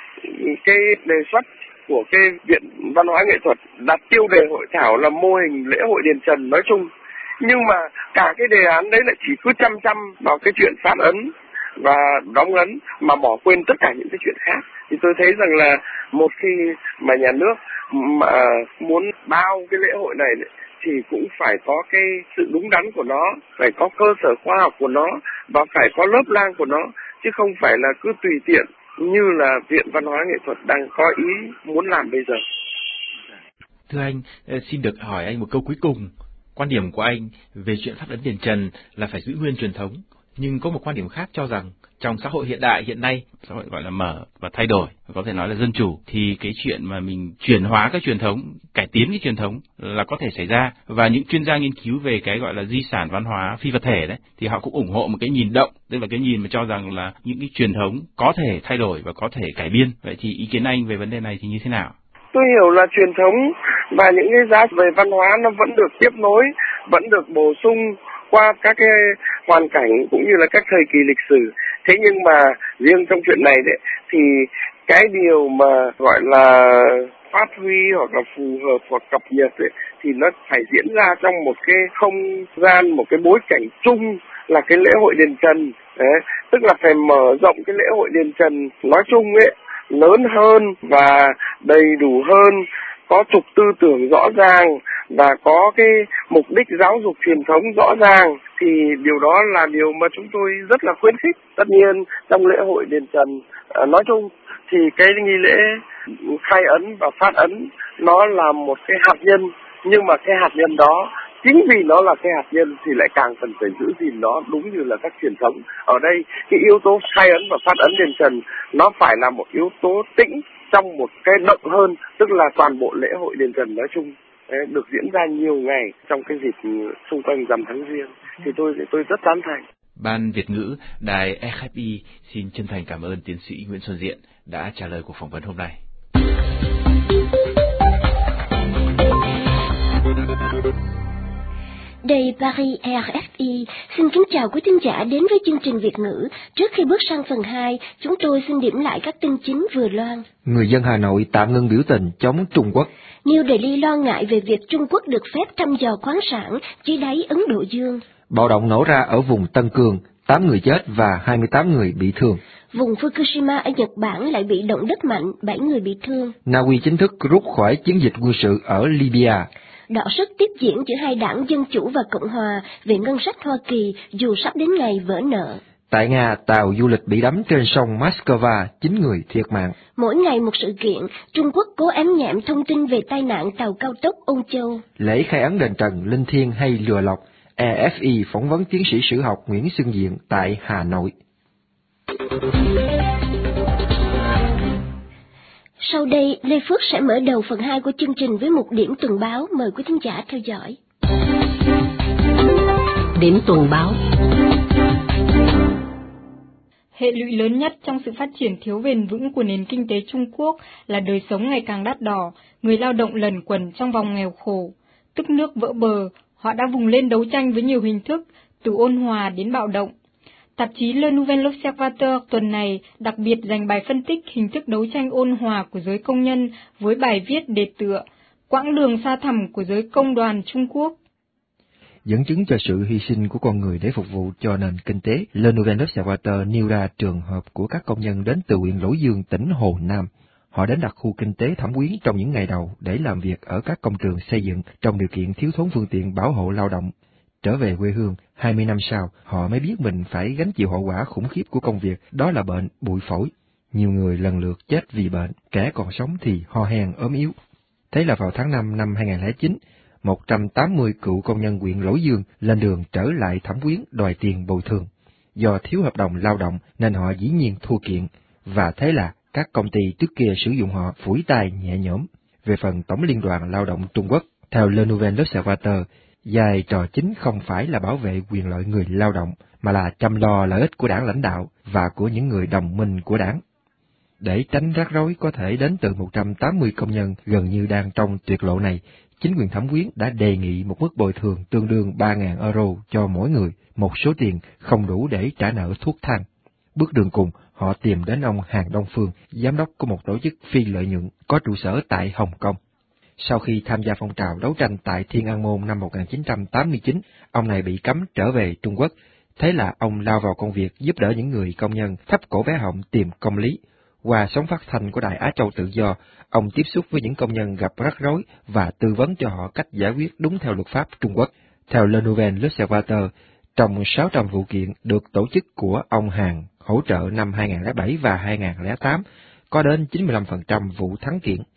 cái đề xuất của cái Viện Văn hóa Nghệ thuật đặt tiêu đề hội thảo là mô hình lễ hội đền Trần nói chung. Nhưng mà cả cái đề án đấy lại chỉ cứ chăm vào cái chuyện phát ấn và đóng ấn mà bỏ quên tất cả những cái chuyện khác. Thì tôi thấy rằng là một khi mà nhà nước mà muốn bao cái lễ hội này thì cũng phải có cái sự đúng đắn của nó, phải có cơ sở khoa học của nó và phải có lớp lang của nó, chứ không phải là cứ tùy tiện như là Viện Văn hóa Nghệ thuật đang có ý muốn làm bây giờ. Thưa anh, xin được hỏi anh một câu cuối cùng. Quan điểm của anh về chuyện pháp ấn đền trần là phải giữ nguyên truyền thống, nhưng có một quan điểm khác cho rằng trong xã hội hiện đại hiện nay, xã hội gọi là mở và thay đổi, có thể nói là dân chủ, thì cái chuyện mà mình chuyển hóa cái truyền thống, cải tiến cái truyền thống là có thể xảy ra. Và những chuyên gia nghiên cứu về cái gọi là di sản văn hóa phi vật thể đấy, thì họ cũng ủng hộ một cái nhìn động, tức là cái nhìn mà cho rằng là những cái truyền thống có thể thay đổi và có thể cải biên. Vậy thì ý kiến anh về vấn đề này thì như thế nào? Tôi hiểu là truyền thống và những cái giá về văn hóa nó vẫn được tiếp nối, vẫn được bổ sung qua các cái hoàn cảnh cũng như là các thời kỳ lịch sử. Thế nhưng mà riêng trong chuyện này đấy thì cái điều mà gọi là phát huy hoặc là phù hợp hoặc cập nhật ấy, thì nó phải diễn ra trong một cái không gian, một cái bối cảnh chung là cái lễ hội đền Trần. Đấy, tức là phải mở rộng cái lễ hội đền Trần nói chung ấy, lớn hơn và đầy đủ hơn, có trục tư tưởng rõ ràng và có cái mục đích giáo dục truyền thống rõ ràng, thì điều đó là điều mà chúng tôi rất là khuyến khích. Tất nhiên trong lễ hội đền Trần nói chung thì cái nghi lễ khai ấn và phát ấn nó là một cái hạt nhân, nhưng mà cái hạt nhân đó chính vì nó là cái hạt nhân thì lại càng cần phải giữ gìn nó đúng như là các truyền thống. Ở đây cái yếu tố khai ấn và phát ấn đền Trần nó phải là một yếu tố tĩnh trong một cái động hơn, tức là toàn bộ lễ hội đền Trần nói chung được diễn ra nhiều ngày trong cái dịp xung quanh rằm tháng Giêng, thì tôi rất tán thành. Ban Việt ngữ Đài RFI xin chân thành cảm ơn tiến sĩ Nguyễn Xuân Diện đã trả lời cuộc phỏng vấn hôm nay. Đây Paris RFI, xin kính chào quý thính giả đến với chương trình Việt ngữ. Trước khi bước sang phần 2, chúng tôi xin điểm lại các tin chính vừa loan. Người dân Hà Nội tạm ngưng biểu tình chống Trung Quốc. New Delhi lo ngại về việc Trung Quốc được phép thăm dò khoáng sản dưới đáy Ấn Độ Dương. Bạo động nổ ra ở vùng Tân Cương, 8 người chết và 28 người bị thương. Vùng Fukushima ở Nhật Bản lại bị động đất mạnh, 7 người bị thương. Na Uy chính thức rút khỏi chiến dịch quân sự ở Libya. Đọ sức tiếp diễn giữa hai đảng Dân Chủ và Cộng Hòa về ngân sách Hoa Kỳ dù sắp đến ngày vỡ nợ. Tại Nga, tàu du lịch bị đắm trên sông Moscow, 9 người thiệt mạng. Mỗi ngày một sự kiện, Trung Quốc cố ém nhẹm thông tin về tai nạn tàu cao tốc Âu Châu. Lễ khai ấn đền Trần, linh thiêng hay lừa lọc, RFI phỏng vấn tiến sĩ sử học Nguyễn Xuân Diện tại Hà Nội. Sau đây, Lê Phước sẽ mở đầu phần 2 của chương trình với một điểm tuần báo, mời quý thính giả theo dõi. Điểm tuần báo. Hệ lụy lớn nhất trong sự phát triển thiếu bền vững của nền kinh tế Trung Quốc là đời sống ngày càng đắt đỏ, người lao động lẩn quẩn trong vòng nghèo khổ. Tức nước vỡ bờ, họ đã vùng lên đấu tranh với nhiều hình thức, từ ôn hòa đến bạo động. Tạp chí Le Nouvel Observateur tuần này đặc biệt dành bài phân tích hình thức đấu tranh ôn hòa của giới công nhân với bài viết đề tựa Quãng đường xa thẳm của giới công đoàn Trung Quốc. Dẫn chứng cho sự hy sinh của con người để phục vụ cho nền kinh tế, Le Nouvel Observateur nêu ra trường hợp của các công nhân đến từ huyện Lỗ Dương, tỉnh Hồ Nam. Họ đến đặt khu kinh tế Thẩm Quyến trong những ngày đầu để làm việc ở các công trường xây dựng trong điều kiện thiếu thốn phương tiện bảo hộ lao động. Trở về quê hương, 20 năm sau, họ mới biết mình phải gánh chịu hậu quả khủng khiếp của công việc, đó là bệnh bụi phổi. Nhiều người lần lượt chết vì bệnh, kẻ còn sống thì ho hen ốm yếu. Thế là vào tháng 5 năm 2009, 180 cựu công nhân huyện Lỗ Dương lên đường trở lại Thẩm Quyến đòi tiền bồi thường. Do thiếu hợp đồng lao động nên họ dĩ nhiên thua kiện, và thế là các công ty trước kia sử dụng họ phủi tay nhẹ nhõm. Về phần Tổng Liên đoàn Lao động Trung Quốc, theo Le Nouvel Observateur, vai trò chính không phải là bảo vệ quyền lợi người lao động, mà là chăm lo lợi ích của đảng lãnh đạo và của những người đồng minh của đảng. Để tránh rắc rối có thể đến từ 180 công nhân gần như đang trong tuyệt lộ này, chính quyền Thẩm Quyến đã đề nghị một mức bồi thường tương đương 3.000 euro cho mỗi người, một số tiền không đủ để trả nợ thuốc thang. Bước đường cùng, họ tìm đến ông Hàn Đông Phương, giám đốc của một tổ chức phi lợi nhuận có trụ sở tại Hồng Kông. Sau khi tham gia phong trào đấu tranh tại Thiên An Môn năm 1989, ông này bị cấm trở về Trung Quốc. Thế là ông lao vào công việc giúp đỡ những người công nhân thấp cổ bé họng tìm công lý. Qua sóng phát thanh của Đài Á Châu Tự Do, ông tiếp xúc với những công nhân gặp rắc rối và tư vấn cho họ cách giải quyết đúng theo luật pháp Trung Quốc. Theo Le Nouvel Observateur, trong 600 vụ kiện được tổ chức của ông Hàn hỗ trợ năm 2007 và 2008, có đến 95% vụ thắng kiện.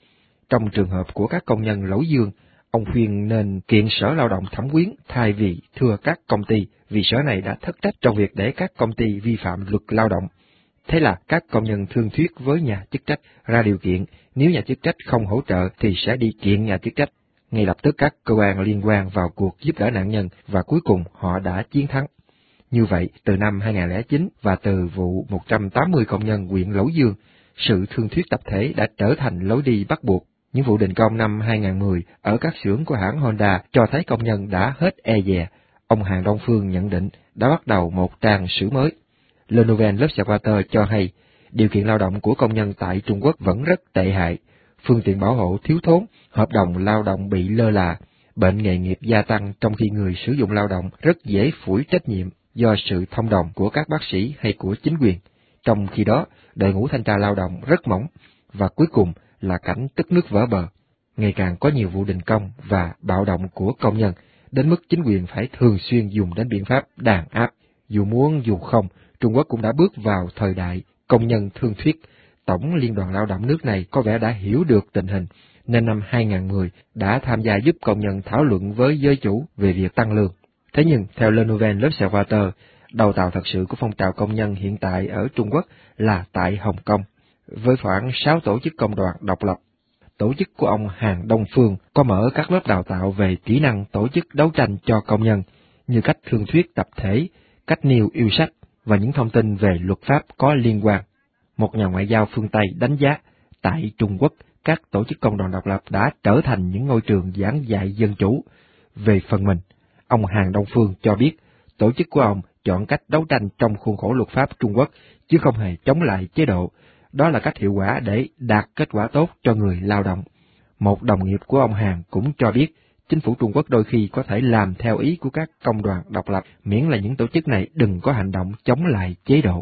Trong trường hợp của các công nhân lẩu dương, ông khuyên nên kiện Sở Lao động Thẩm quyến thay vì thưa các công ty, vì sở này đã thất trách trong việc để các công ty vi phạm luật lao động. Thế là các công nhân thương thuyết với nhà chức trách ra điều kiện, nếu nhà chức trách không hỗ trợ thì sẽ đi kiện nhà chức trách. Ngay lập tức các cơ quan liên quan vào cuộc giúp đỡ nạn nhân và cuối cùng họ đã chiến thắng. Như vậy, từ năm 2009 và từ vụ 180 công nhân huyện Lẩu Dương, sự thương thuyết tập thể đã trở thành lối đi bắt buộc. Những vụ đình công năm 2010 ở các xưởng của hãng Honda cho thấy công nhân đã hết e dè. Ông Hàn Đông Phương nhận định đã bắt đầu một trang sử mới. Le Nouvel Observateur cho hay, điều kiện lao động của công nhân tại Trung Quốc vẫn rất tệ hại, phương tiện bảo hộ thiếu thốn, hợp đồng lao động bị lơ là, bệnh nghề nghiệp gia tăng trong khi người sử dụng lao động rất dễ phủi trách nhiệm do sự thông đồng của các bác sĩ hay của chính quyền. Trong khi đó, đội ngũ thanh tra lao động rất mỏng, và cuối cùng là cảnh tức nước vỡ bờ. Ngày càng có nhiều vụ đình công và bạo động của công nhân, đến mức chính quyền phải thường xuyên dùng đến biện pháp đàn áp. Dù muốn dù không, Trung Quốc cũng đã bước vào thời đại công nhân thương thuyết. Tổng Liên đoàn Lao động nước này có vẻ đã hiểu được tình hình, nên năm 2010 đã tham gia giúp công nhân thảo luận với giới chủ về việc tăng lương. Thế nhưng, theo Le Nouvel Observateur, đầu tàu thật sự của phong trào công nhân hiện tại ở Trung Quốc là tại Hồng Kông, với khoảng 6 tổ chức công đoàn độc lập. Tổ chức của ông Hàn Đông Phương có mở các lớp đào tạo về kỹ năng tổ chức đấu tranh cho công nhân, như cách thương thuyết tập thể, cách nêu yêu sách và những thông tin về luật pháp có liên quan. Một nhà ngoại giao phương Tây đánh giá, tại Trung Quốc, các tổ chức công đoàn độc lập đã trở thành những ngôi trường giảng dạy dân chủ. Về phần mình, ông Hàn Đông Phương cho biết, tổ chức của ông chọn cách đấu tranh trong khuôn khổ luật pháp Trung Quốc, chứ không hề chống lại chế độ. Đó là cách hiệu quả để đạt kết quả tốt cho người lao động. Một đồng nghiệp của ông Hàn cũng cho biết, chính phủ Trung Quốc đôi khi có thể làm theo ý của các công đoàn độc lập, miễn là những tổ chức này đừng có hành động chống lại chế độ.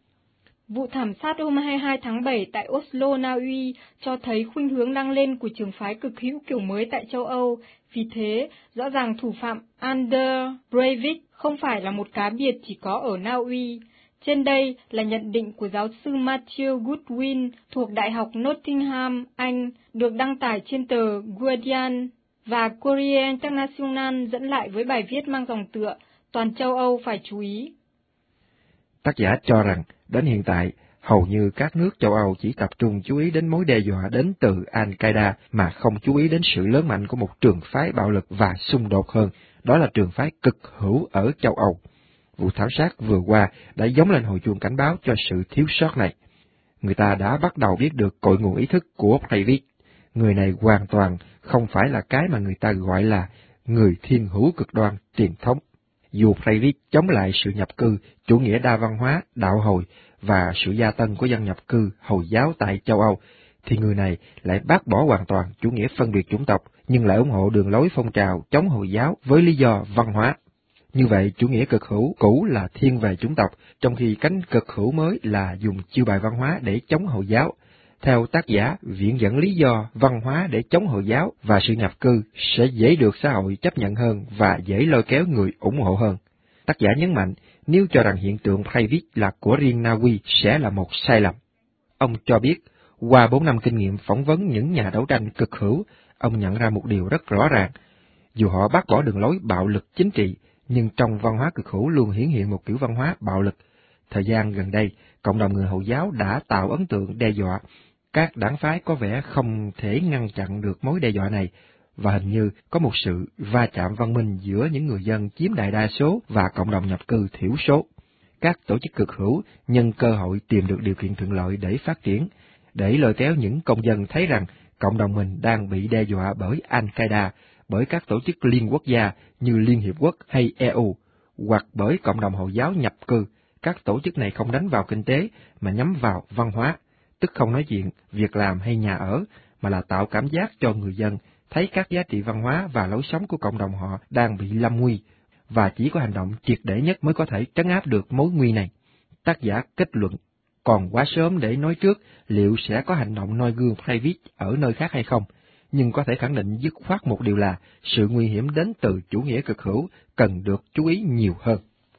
Vụ thảm sát hôm 22 tháng 7 tại Oslo, Na Uy cho thấy khuynh hướng đang lên của trường phái cực hữu kiểu mới tại châu Âu. Vì thế, rõ ràng thủ phạm Anders Breivik không phải là một cá biệt chỉ có ở Na Uy. Trên đây là nhận định của giáo sư Matthew Goodwin thuộc Đại học Nottingham, Anh, được đăng tải trên tờ Guardian và Courier International dẫn lại với bài viết mang dòng tựa Toàn châu Âu phải chú ý. Tác giả cho rằng, đến hiện tại, hầu như các nước châu Âu chỉ tập trung chú ý đến mối đe dọa đến từ Al-Qaeda mà không chú ý đến sự lớn mạnh của một trường phái bạo lực và xung đột hơn, đó là trường phái cực hữu ở châu Âu. Vụ thảm sát vừa qua đã gióng lên hồi chuông cảnh báo cho sự thiếu sót này. Người ta đã bắt đầu biết được cội nguồn ý thức của Breivik. Người này hoàn toàn không phải là cái mà người ta gọi là người thiên hữu cực đoan truyền thống. Dù Breivik chống lại sự nhập cư, chủ nghĩa đa văn hóa, đạo Hồi và sự gia tăng của dân nhập cư Hồi giáo tại châu Âu, thì người này lại bác bỏ hoàn toàn chủ nghĩa phân biệt chủng tộc, nhưng lại ủng hộ đường lối phong trào chống Hồi giáo với lý do văn hóa. Như vậy, chủ nghĩa cực hữu cũ là thiên về chủng tộc, trong khi cánh cực hữu mới là dùng chiêu bài văn hóa để chống Hồi giáo. Theo tác giả, viện dẫn lý do văn hóa để chống Hồi giáo và sự nhập cư sẽ dễ được xã hội chấp nhận hơn và dễ lôi kéo người ủng hộ hơn. Tác giả nhấn mạnh, nếu cho rằng hiện tượng Breivik là của riêng Na Uy sẽ là một sai lầm. Ông cho biết, qua 4 năm kinh nghiệm phỏng vấn những nhà đấu tranh cực hữu, ông nhận ra một điều rất rõ ràng. Dù họ bác bỏ đường lối bạo lực chính trị, nhưng trong văn hóa cực hữu luôn hiển hiện một kiểu văn hóa bạo lực. Thời gian gần đây, cộng đồng người Hồi giáo đã tạo ấn tượng đe dọa. Các đảng phái có vẻ không thể ngăn chặn được mối đe dọa này, và hình như có một sự va chạm văn minh giữa những người dân chiếm đại đa số và cộng đồng nhập cư thiểu số. Các tổ chức cực hữu nhân cơ hội tìm được điều kiện thuận lợi để phát triển, để lôi kéo những công dân thấy rằng cộng đồng mình đang bị đe dọa bởi Al-Qaeda, bởi các tổ chức liên quốc gia như Liên Hiệp Quốc hay EU, hoặc bởi cộng đồng Hồi giáo nhập cư. Các tổ chức này không đánh vào kinh tế mà nhắm vào văn hóa, tức không nói chuyện, việc làm hay nhà ở, mà là tạo cảm giác cho người dân thấy các giá trị văn hóa và lối sống của cộng đồng họ đang bị lâm nguy, và chỉ có hành động triệt để nhất mới có thể trấn áp được mối nguy này. Tác giả kết luận, còn quá sớm để nói trước liệu sẽ có hành động noi gương Breivik ở nơi khác hay không, nhưng có thể khẳng định dứt khoát một điều là sự nguy hiểm đến từ chủ nghĩa cực hữu cần được chú ý nhiều hơn.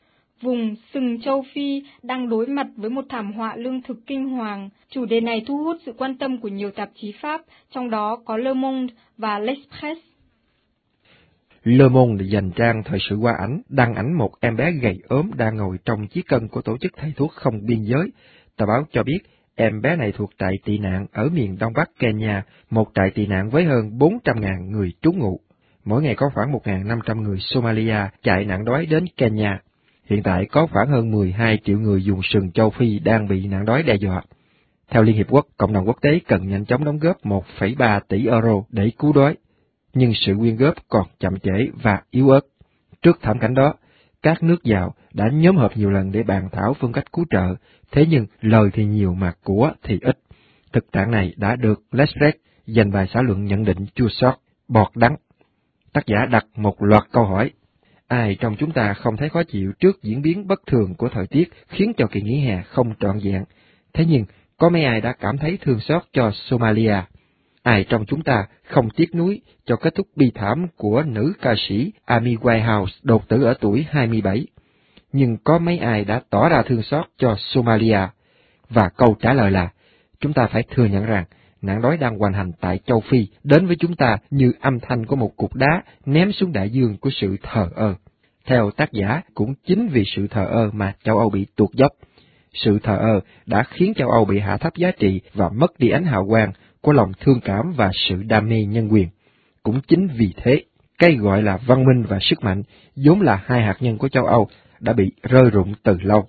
vùng sừng châu Phi đang đối mặt với một thảm họa lương thực kinh hoàng. Chủ đề này thu hút sự quan tâm của nhiều tạp chí Pháp, trong đó có Le Monde và L'Express. Le Monde dành trang thời sự qua ảnh đăng ảnh một em bé gầy ốm đang ngồi trong chiếc cân của tổ chức thầy thuốc không biên giới. Tờ báo cho biết em bé này thuộc trại tị nạn ở miền Đông Bắc Kenya, một trại tị nạn với hơn 400.000 người trú ngụ. Mỗi ngày có khoảng 1.500 người Somalia chạy nạn đói đến Kenya. Hiện tại có khoảng hơn 12 triệu người vùng sừng châu Phi đang bị nạn đói đe dọa. Theo Liên Hiệp Quốc, cộng đồng quốc tế cần nhanh chóng đóng góp 1,3 tỷ euro để cứu đói. Nhưng sự quyên góp còn chậm trễ và yếu ớt. Trước thảm cảnh đó, các nước giàu đã nhóm họp nhiều lần để bàn thảo phương cách cứu trợ, thế nhưng lời thì nhiều mà của thì ít. Thực trạng này đã được L'Express dành bài xã luận nhận định chua xót, bọt đắng. Tác giả đặt một loạt câu hỏi. Ai trong chúng ta không thấy khó chịu trước diễn biến bất thường của thời tiết khiến cho kỳ nghỉ hè không trọn vẹn? Thế nhưng, có mấy ai đã cảm thấy thương xót cho Somalia? Ai trong chúng ta không tiếc nuối cho kết thúc bi thảm của nữ ca sĩ Amy Winehouse đột tử ở tuổi 27? Nhưng có mấy ai đã tỏ ra thương xót cho Somalia? Và câu trả lời là, chúng ta phải thừa nhận rằng, nạn đói đang hoành hành tại châu Phi đến với chúng ta như âm thanh của một cục đá ném xuống đại dương của sự thờ ơ. Theo tác giả, cũng chính vì sự thờ ơ mà châu Âu bị tuột dốc. Sự thờ ơ đã khiến châu Âu bị hạ thấp giá trị và mất đi ánh hào quang của lòng thương cảm và sự đam mê nhân quyền. Cũng chính vì thế, cái gọi là văn minh và sức mạnh, vốn là hai hạt nhân của châu Âu, đã bị rơi rụng từ lâu.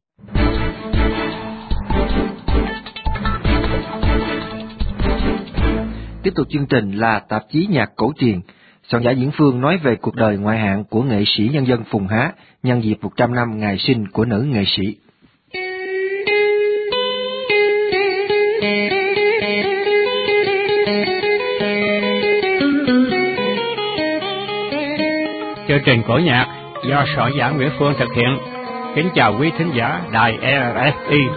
Tiếp tục chương trình là tạp chí nhạc cổ truyền. Soạn giả Diễn Phương nói về cuộc đời ngoại hạng của nghệ sĩ nhân dân Phùng Há nhân dịp 100 năm ngày sinh của nữ nghệ sĩ. Chương trình cổ nhạc do soạn giả Nguyễn Phương thực hiện. Kính chào quý thính giả đài RFI.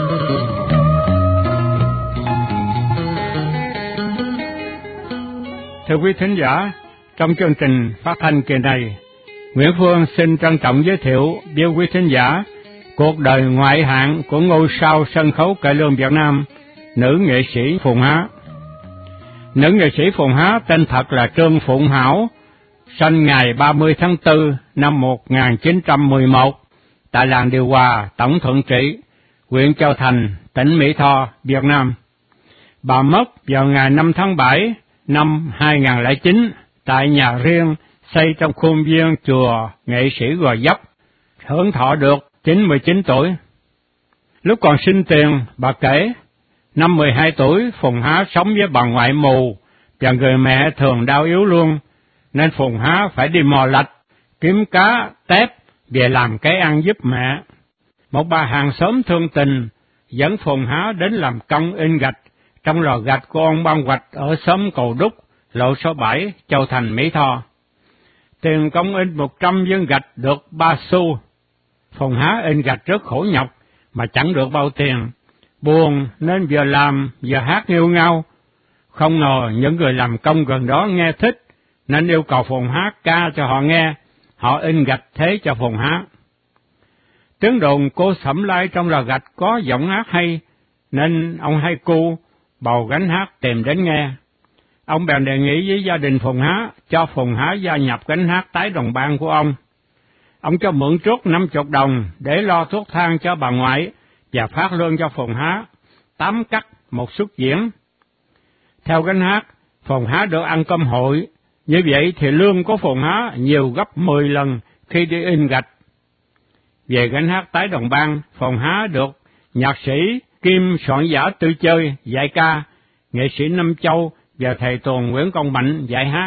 Thưa quý thính giả, trong chương trình phát thanh kỳ này, Nguyễn Phương xin trân trọng giới thiệu với quý thính giả cuộc đời ngoại hạng của ngôi sao sân khấu cải lương Việt Nam, nữ nghệ sĩ Phùng Há. Nữ nghệ sĩ Phùng Há tên thật là Trương Phụng Hảo, sinh ngày 30 tháng 4 năm 1911 tại làng Điều Hòa, Tổng Thuận Trị, huyện Châu Thành, tỉnh Mỹ Tho, Việt Nam. Bà mất vào ngày 5 tháng 7 năm 2009 tại nhà riêng xây trong khuôn viên chùa Nghệ sĩ Gò Vấp, hưởng thọ được 99 tuổi. Lúc còn sinh tiền, bà kể, năm 12 tuổi Phùng Há sống với bà ngoại mù và người mẹ thường đau yếu luôn, nên Phùng Há phải đi mò lạch, kiếm cá, tép về làm cái ăn giúp mẹ. Một bà hàng xóm thương tình dẫn Phùng Há đến làm công in gạch trong lò gạch của ông Ban Hoạch ở xóm Cầu Đúc, lộ số 7, Châu Thành, Mỹ Tho. Tiền công in 100 viên gạch được 3 xu. Phùng Há in gạch rất khổ nhọc mà chẳng được bao tiền. Buồn nên vừa làm vừa hát nghêu ngao. Không ngờ những người làm công gần đó nghe thích, nên yêu cầu Phùng Há ca cho họ nghe. Họ in gạch thế cho Phùng Há. Tiếng đồn cô Sẩm Lai trong lò gạch có giọng hát hay, nên ông Hai Cu bầu gánh hát tìm đến nghe. Ông bèn đề nghị với gia đình Phùng Há cho Phùng Há gia nhập gánh hát tái đồng bang của ông. Ông cho mượn trước 50 đồng để lo thuốc thang cho bà ngoại và phát lương cho Phùng Há 8 cắt một suất diễn. Theo gánh hát, Phùng Há được ăn cơm hội, như vậy thì lương của Phùng Há nhiều gấp 10 lần khi đi in gạch. Về gánh hát tái đồng bang, Phùng Há được nhạc sĩ Kim soạn giả Tư Chơi dạy ca, nghệ sĩ Nam Châu và thầy tuồng Nguyễn Công Mạnh dạy hát.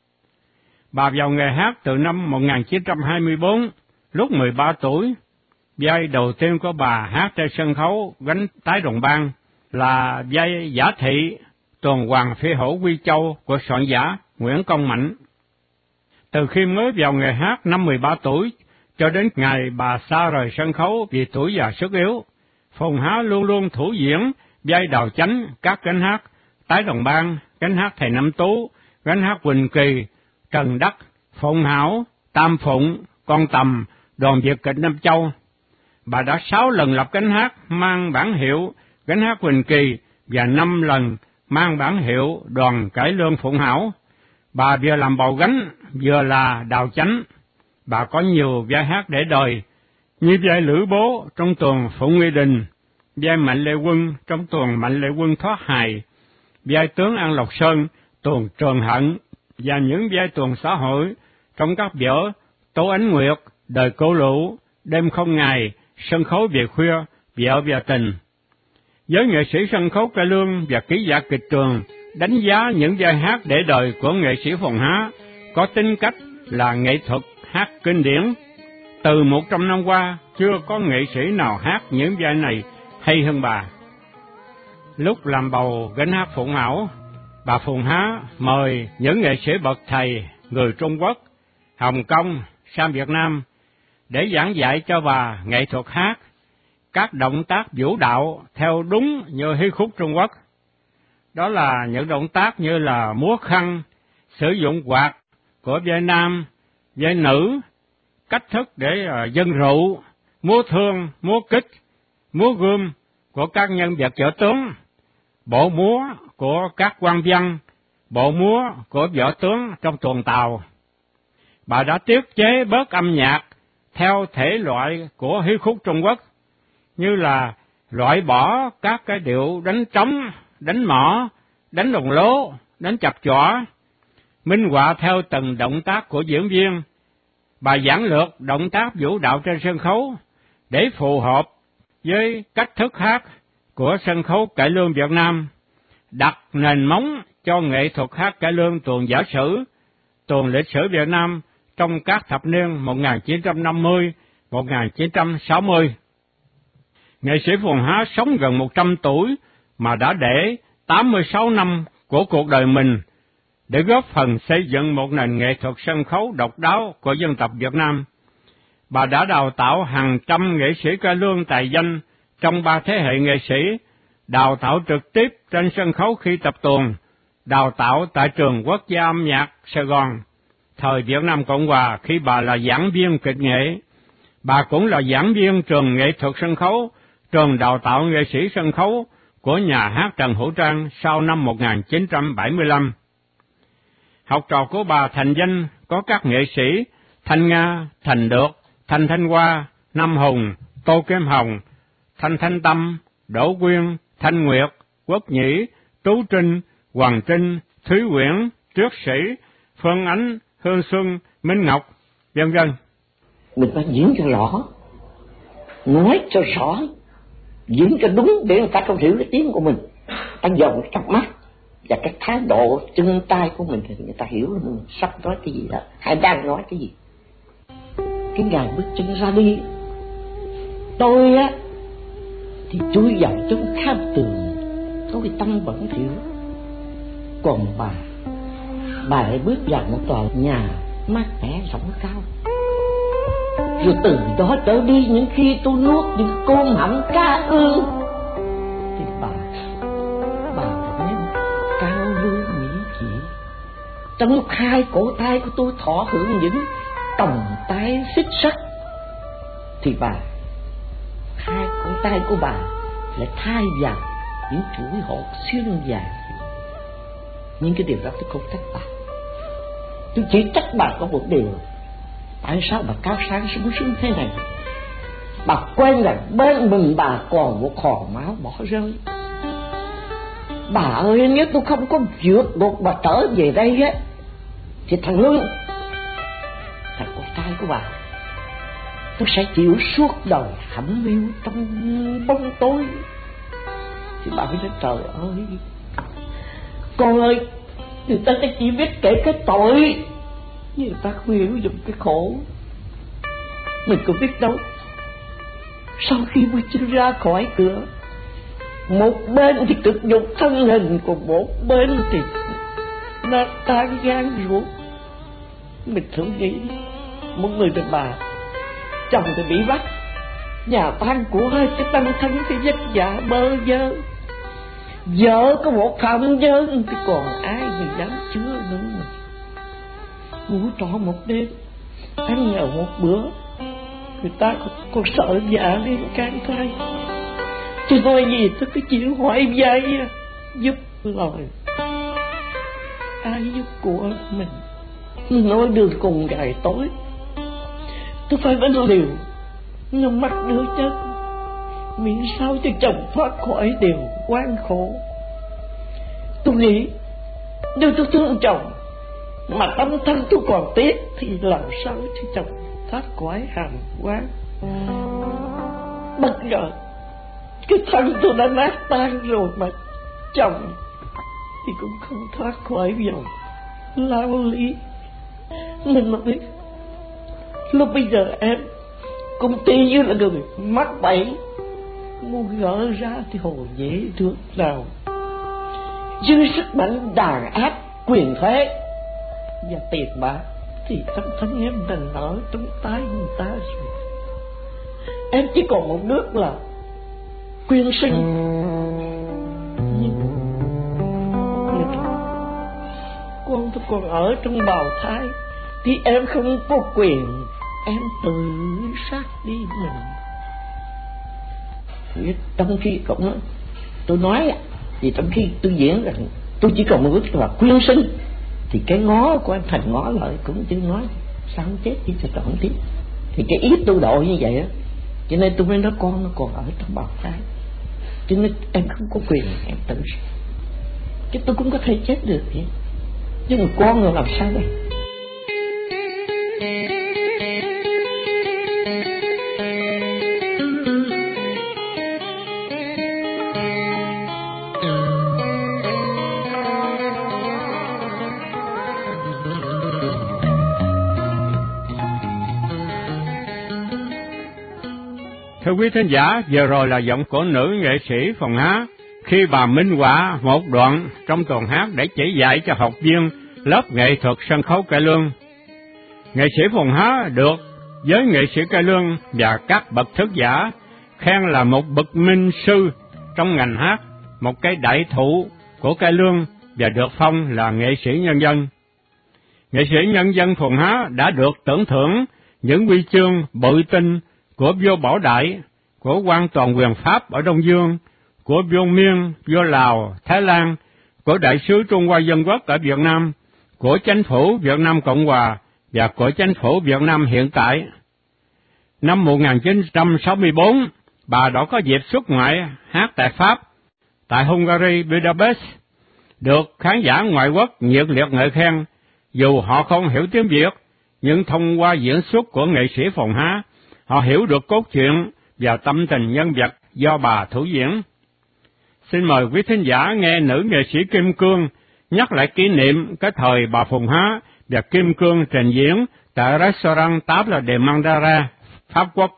Bà vào nghề hát từ năm 1924, lúc 13 tuổi. Vai đầu tiên của bà hát trên sân khấu gánh tái đồng bang là vai Giả Thị, tuồng Hoàng Phi Hổ Quy Châu của soạn giả Nguyễn Công Mạnh. Từ khi mới vào nghề hát năm 13 tuổi, cho đến ngày bà xa rời sân khấu vì tuổi già sức yếu, Phùng Há luôn luôn thủ diễn vai Đào Chánh các gánh hát tái đồng bang, gánh hát thầy Năm Tú, gánh hát Quỳnh Kỳ, Trần Đắc, Phụng Hảo, Tam Phụng, Con Tầm, Đoàn Việt kịch Nam Châu. Bà đã 6 lần lập gánh hát mang bản hiệu gánh hát Quỳnh Kỳ và 5 lần mang bản hiệu Đoàn Cải Lương Phụng Hảo. Bà vừa làm bầu gánh, vừa là đào chánh. Bà có nhiều vai hát để đời, như vai Lữ Bố trong tuồng Phụng Nghi Đình, vai Mạnh Lệ Quân trong tuồng Mạnh Lệ Quân Thoát Hài, vai Tướng An Lộc Sơn, tuồng Trường Hận, và những vai tuồng xã hội trong các vở Tố Ánh Nguyệt, Đời Cô Lũ, Đêm Không Ngày, Sân Khấu Về Khuya, Vợ và Tình. Giới nghệ sĩ sân khấu cải lương và ký giả kịch trường đánh giá những vai hát để đời của nghệ sĩ Phùng Há có tính cách là nghệ thuật hát kinh điển. Từ 100 năm qua, chưa có nghệ sĩ nào hát những vai này hay hơn bà. Lúc làm bầu gánh hát Phụng Hảo, bà Phùng Há mời những nghệ sĩ bậc thầy người Trung Quốc, Hồng Kông sang Việt Nam để giảng dạy cho bà nghệ thuật hát, các động tác vũ đạo theo đúng như hí khúc Trung Quốc. Đó là những động tác như là múa khăn, sử dụng quạt của vai nam, vai nữ, cách thức để dâng rượu, múa thương, múa kích, múa gươm của các nhân vật võ tướng, bộ múa của các quan văn, bộ múa của võ tướng trong tuồng Tàu. Bà đã tiết chế bớt âm nhạc theo thể loại của hí khúc Trung Quốc, như là loại bỏ các cái điệu đánh trống, đánh mõ, đánh đồng lố, đánh chập chỏ, minh họa theo từng động tác của diễn viên. Bà giản lược động tác vũ đạo trên sân khấu để phù hợp với cách thức hát của sân khấu cải lương Việt Nam, đặt nền móng cho nghệ thuật hát cải lương tuồng giả sử, tuồng lịch sử Việt Nam trong các thập niên 1950-1960. Nghệ sĩ Phùng Há sống gần 100 tuổi mà đã để 86 năm của cuộc đời mình để góp phần xây dựng một nền nghệ thuật sân khấu độc đáo của dân tộc Việt Nam. Bà đã đào tạo hàng trăm nghệ sĩ cải lương tài danh trong 3 thế hệ nghệ sĩ, đào tạo trực tiếp trên sân khấu khi tập tuồng, đào tạo tại Trường Quốc gia Âm nhạc Sài Gòn. Thời Việt Nam Cộng Hòa khi bà là giảng viên kịch nghệ, bà cũng là giảng viên trường nghệ thuật sân khấu, trường đào tạo nghệ sĩ sân khấu của nhà hát Trần Hữu Trang sau năm 1975. Học trò của bà thành danh có các nghệ sĩ Thanh Nga, Thành Được, Thanh Thanh Hoa, Nam Hùng, Tô Kim Hồng, Thanh Thanh Tâm, Đỗ Quyên, Thanh Nguyệt, Quốc Nhĩ, Tú Trinh, Hoàng Trinh, Thúy Nguyễn, Trước Sĩ, Phương Ánh, Hương Xuân, Minh Ngọc, vân vân. Mình phải diễn cho rõ, nói cho rõ, diễn cho đúng để người ta không hiểu cái tiếng của mình. Ta dòng cái cặp mắt và cái thái độ chân tay của mình thì người ta hiểu là mình sắp nói cái gì đó, hay đang nói cái gì. Cái ngày bước chân ra đi, tôi á thì chui vào trong khám tường, có cái tâm bẩn thỉu. Còn bà lại bước vào một tòa nhà mát mẻ rộng cao. Rồi từ đó trở đi, những khi tôi nuốt những cơm hẩm cá ương thì bà lại nên cao lương mỹ chỉ. Trong lúc hai cổ tay của tôi thọ hưởng những còng tay xích sắt thì hai cổ tay của bà lại thay vào những chuỗi hột xuyên dài. Nhưng cái điều đó tôi không trách bà, tôi chỉ trách bà có một điều: tại sao bà cao sang sung sướng thế này? Bà quên rằng bên mình bà còn một hòn máu bỏ rơi. Bà ơi, nếu tôi không có vượt ngục bà trở về đây á, thì thằng Lương, thằng con trai của bà, tôi sẽ chịu suốt đời hẩm hiu trong bóng tối. Thì bà mới nói: trời ơi, con ơi, người ta chỉ biết kể cái tội, nhưng người ta không hiểu dùng cái khổ. Mình có biết đâu, sau khi bước chân ra khỏi cửa, một bên thì cực nhục thân hình, còn một bên thì nó tan gan ruột. Mình thử nghĩ, một người đàn bà, chồng thì bị bắt, nhà tan của hai cái tâm thân thì vất vả bơ vơ, vợ có một phạm nhân thì còn ai mà dám chứa nữa. Ngủ trọ một đêm, ăn nhờ một bữa, người ta còn sợ dạ lên can thai. Tôi nói gì tôi cứ chịu hỏi vay giúp lời. Ai giúp của mình nói đường cùng ngày tối, tôi phải vẫn liều nhắm mắt đưa chân, miễn sao cho chồng thoát khỏi điều quan khổ. Tôi nghĩ nếu tôi thương chồng mà tâm thân tôi còn tiếc thì làm sao cho chồng thoát khỏi hàm quan. Bất ngờ cái thân tôi đã nát tan rồi mà chồng thì cũng không thoát khỏi vòng lao lý. Mình nói lúc bây giờ em cũng tí như là người mắc bẫy, muốn gỡ ra thì hồ dễ được nào. Dưới sức mạnh đàn áp quyền thế và tiền bạc thì tâm thân em đành ở trong tay người ta rồi. Em chỉ còn một nước là quyên sinh. Nhưng con tôi còn ở trong bào thai thì em không có quyền em tự sát đi mình. Trong khi cũng tôi nói thì trong khi tôi diễn rằng tôi chỉ còn một ước là quyên sinh thì cái ngó của em thành ngó lợi cũng chưa nói sao không chết đi cho trọn tiếp. Thì cái ý tôi đội như vậy á, cho nên tôi mới nói con nó còn ở trong bào thai, cho nên em không có quyền em tự sát. Chứ tôi cũng có thể chết được vậy, nhưng mà con rồi làm sao đây? Thưa quý thính giả, vừa rồi là giọng của nữ nghệ sĩ Phòng Há khi bà minh họa một đoạn trong tuần hát để chỉ dạy cho học viên lớp nghệ thuật sân khấu cải lương. Nghệ sĩ Phòng Há được giới nghệ sĩ cải lương và các bậc thức giả khen là một bậc minh sư trong ngành hát, một cái đại thụ của cải lương và được phong là nghệ sĩ nhân dân. Nghệ sĩ nhân dân Phòng Há đã được tưởng thưởng những huy chương bội tinh của vua Bảo Đại, của quan toàn quyền Pháp ở Đông Dương, của vua Miên, vua Lào, Thái Lan, của đại sứ Trung Hoa Dân Quốc ở Việt Nam, của chính phủ Việt Nam Cộng Hòa và của chính phủ Việt Nam hiện tại. Năm 1964, bà đã có dịp xuất ngoại hát tại Pháp, tại Hungary, Budapest, được khán giả ngoại quốc nhiệt liệt ngợi khen. Dù họ không hiểu tiếng Việt, nhưng thông qua diễn xuất của nghệ sĩ Phòng Há, họ hiểu được cốt truyện và tâm tình nhân vật do bà thủ diễn. Xin mời quý thính giả nghe nữ nghệ sĩ Kim Cương nhắc lại kỷ niệm cái thời bà Phòng Há và Kim Cương trình diễn tại restaurant Table de Mandara, Pháp Quốc.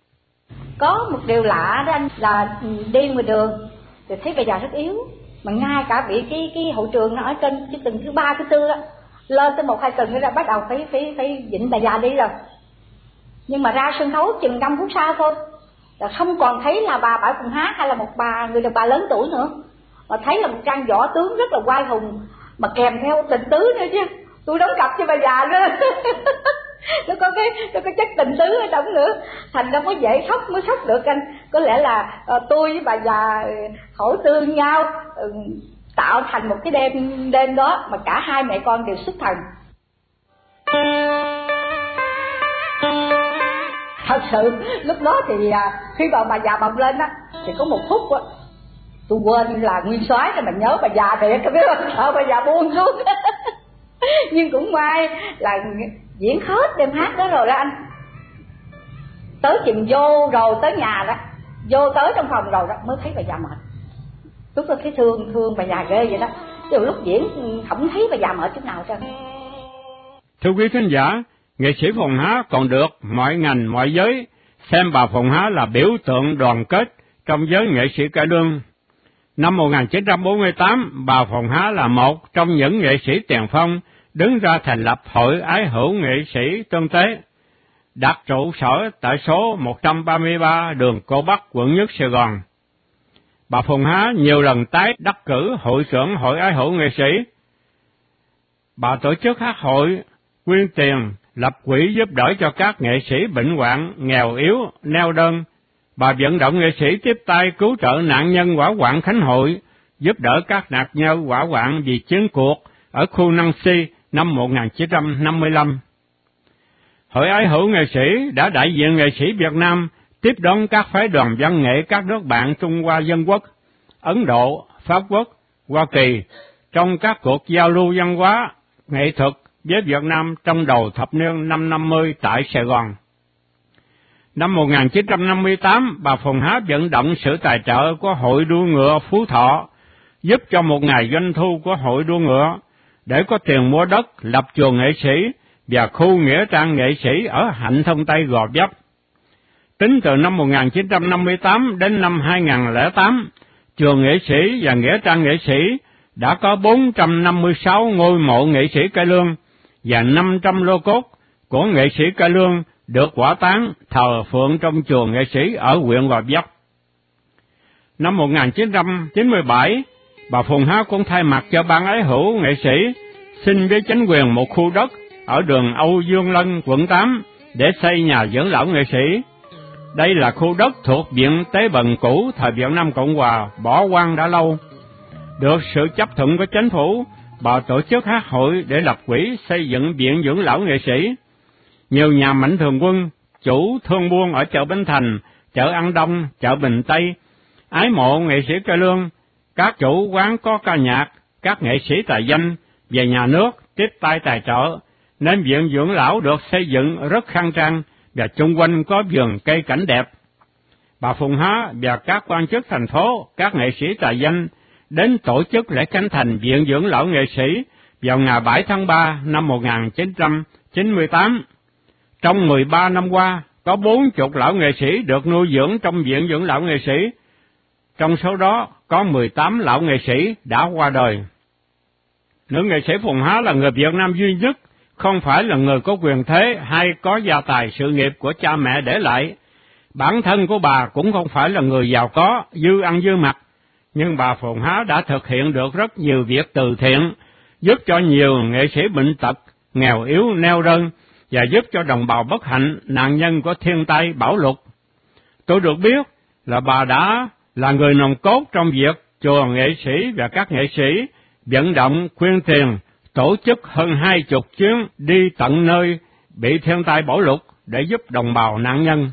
Có một điều lạ đó anh, là đi ngoài đường thì thấy bà già rất yếu, mà ngay cả bị cái hậu trường nó ở trên cái tầng thứ 3, thứ 4 á, lên tới 1-2 tầng nữa là bắt đầu phải dịnh bà già đi rồi. Nhưng mà ra sân khấu chừng 5 phút sau thôi là không còn thấy là bà Bảo Phòng Há hay là một người đàn bà lớn tuổi nữa, mà thấy là một trang võ tướng rất là oai hùng, mà kèm theo tình tứ nữa chứ. Tôi đóng cặp cho bà già nữa. nó có chất tình tứ ở trong nữa, thành ra mới dễ khóc, mới khóc được anh. Có lẽ là tôi với bà già khổ tương nhau, tạo thành một cái đêm đó mà cả hai mẹ con đều xuất thần. Thật sự lúc đó thì khi bà già bồng lên á thì có một phút á tôi quên là nguyên soái rồi, mình nhớ bà già thiệt, biết không, sợ bà già buông xuống. Nhưng cũng may là diễn hết đêm hát đó rồi đó anh. Tới chừng vô rồi tới nhà đó, vô tới trong phòng rồi đó mới thấy bà già mệt. Lúc đó thấy thương bà già ghê vậy đó. Từ lúc diễn không thấy bà già mệt chút nào trơn. Thưa quý khán giả, nghệ sĩ Phòng Há còn được mọi ngành mọi giới xem bà Phòng Há là biểu tượng đoàn kết trong giới nghệ sĩ cải lương. Năm 1948, bà Phòng Há là một trong những nghệ sĩ tiền phong đứng ra thành lập Hội Ái Hữu Nghệ sĩ Tương Tế, đặt trụ sở tại số 133 đường Cô Bắc, quận Nhất, Sài Gòn. Bà Phòng Há nhiều lần tái đắc cử hội trưởng Hội Ái Hữu Nghệ sĩ. Bà tổ chức hát hội, quyên tiền lập quỹ giúp đỡ cho các nghệ sĩ bệnh hoạn, nghèo yếu, neo đơn. Bà vận động nghệ sĩ tiếp tay cứu trợ nạn nhân hỏa hoạn Khánh Hội, giúp đỡ các nạn nhân hỏa hoạn vì chiến cuộc ở khu Nancy năm 1955. Hội Ái Hữu Nghệ sĩ đã đại diện nghệ sĩ Việt Nam tiếp đón các phái đoàn văn nghệ các nước bạn Trung Hoa Dân Quốc, Ấn Độ, Pháp Quốc, Hoa Kỳ trong các cuộc giao lưu văn hóa, nghệ thuật với Việt Nam trong đầu thập niên năm 50 tại Sài Gòn. Năm 1958, bà Phùng Há vận động sự tài trợ của Hội đua ngựa Phú Thọ, giúp cho một ngày doanh thu của Hội đua ngựa, để có tiền mua đất, lập chùa nghệ sĩ và khu nghĩa trang nghệ sĩ ở Hạnh Thông Tây Gò Vấp. Tính từ năm 1958 đến năm 2008, chùa nghệ sĩ và nghĩa trang nghệ sĩ đã có 456 ngôi mộ nghệ sĩ cải lương và 500 lô cốt của nghệ sĩ cải lương được hỏa táng thờ phượng trong chùa nghệ sĩ ở huyện Gò Vấp. Năm 1997, bà Phùng Há cũng thay mặt cho Ban Ái Hữu Nghệ sĩ xin với chính quyền một khu đất ở đường Âu Dương Lân, quận 8 để xây nhà dưỡng lão nghệ sĩ. Đây là khu đất thuộc Viện Tế Bần cũ thời Việt Nam Cộng Hòa, bỏ hoang đã lâu. Được sự chấp thuận của chính phủ, bà tổ chức hát hội để lập quỹ xây dựng viện dưỡng lão nghệ sĩ. Nhiều nhà mạnh thường quân, chủ thương buôn ở chợ Bến Thành, chợ An Đông, chợ Bình Tây, ái mộ nghệ sĩ cải lương, các chủ quán có ca nhạc, các nghệ sĩ tài danh và nhà nước tiếp tay tài trợ, nên viện dưỡng lão được xây dựng rất khang trang và chung quanh có vườn cây cảnh đẹp. Bà Phùng Há và các quan chức thành phố, các nghệ sĩ tài danh đến tổ chức lễ khánh thành viện dưỡng lão nghệ sĩ vào ngày 7 tháng 3 năm 1998. Trong 13 năm qua, có 40 lão nghệ sĩ được nuôi dưỡng trong viện dưỡng lão nghệ sĩ. Trong số đó, có 18 lão nghệ sĩ đã qua đời. Nữ nghệ sĩ Phùng Há là người Việt Nam duy nhất, không phải là người có quyền thế hay có gia tài sự nghiệp của cha mẹ để lại. Bản thân của bà cũng không phải là người giàu có, dư ăn dư mặc, nhưng bà Phùng Há đã thực hiện được rất nhiều việc từ thiện, giúp cho nhiều nghệ sĩ bệnh tật, nghèo yếu, neo đơn, và giúp cho đồng bào bất hạnh, nạn nhân của thiên tai bão lụt. Tôi được biết là bà đã là người nòng cốt trong việc chùa nghệ sĩ và các nghệ sĩ vận động quyên tiền, tổ chức hơn 20 chuyến đi tận nơi bị thiên tai bão lụt để giúp đồng bào nạn nhân.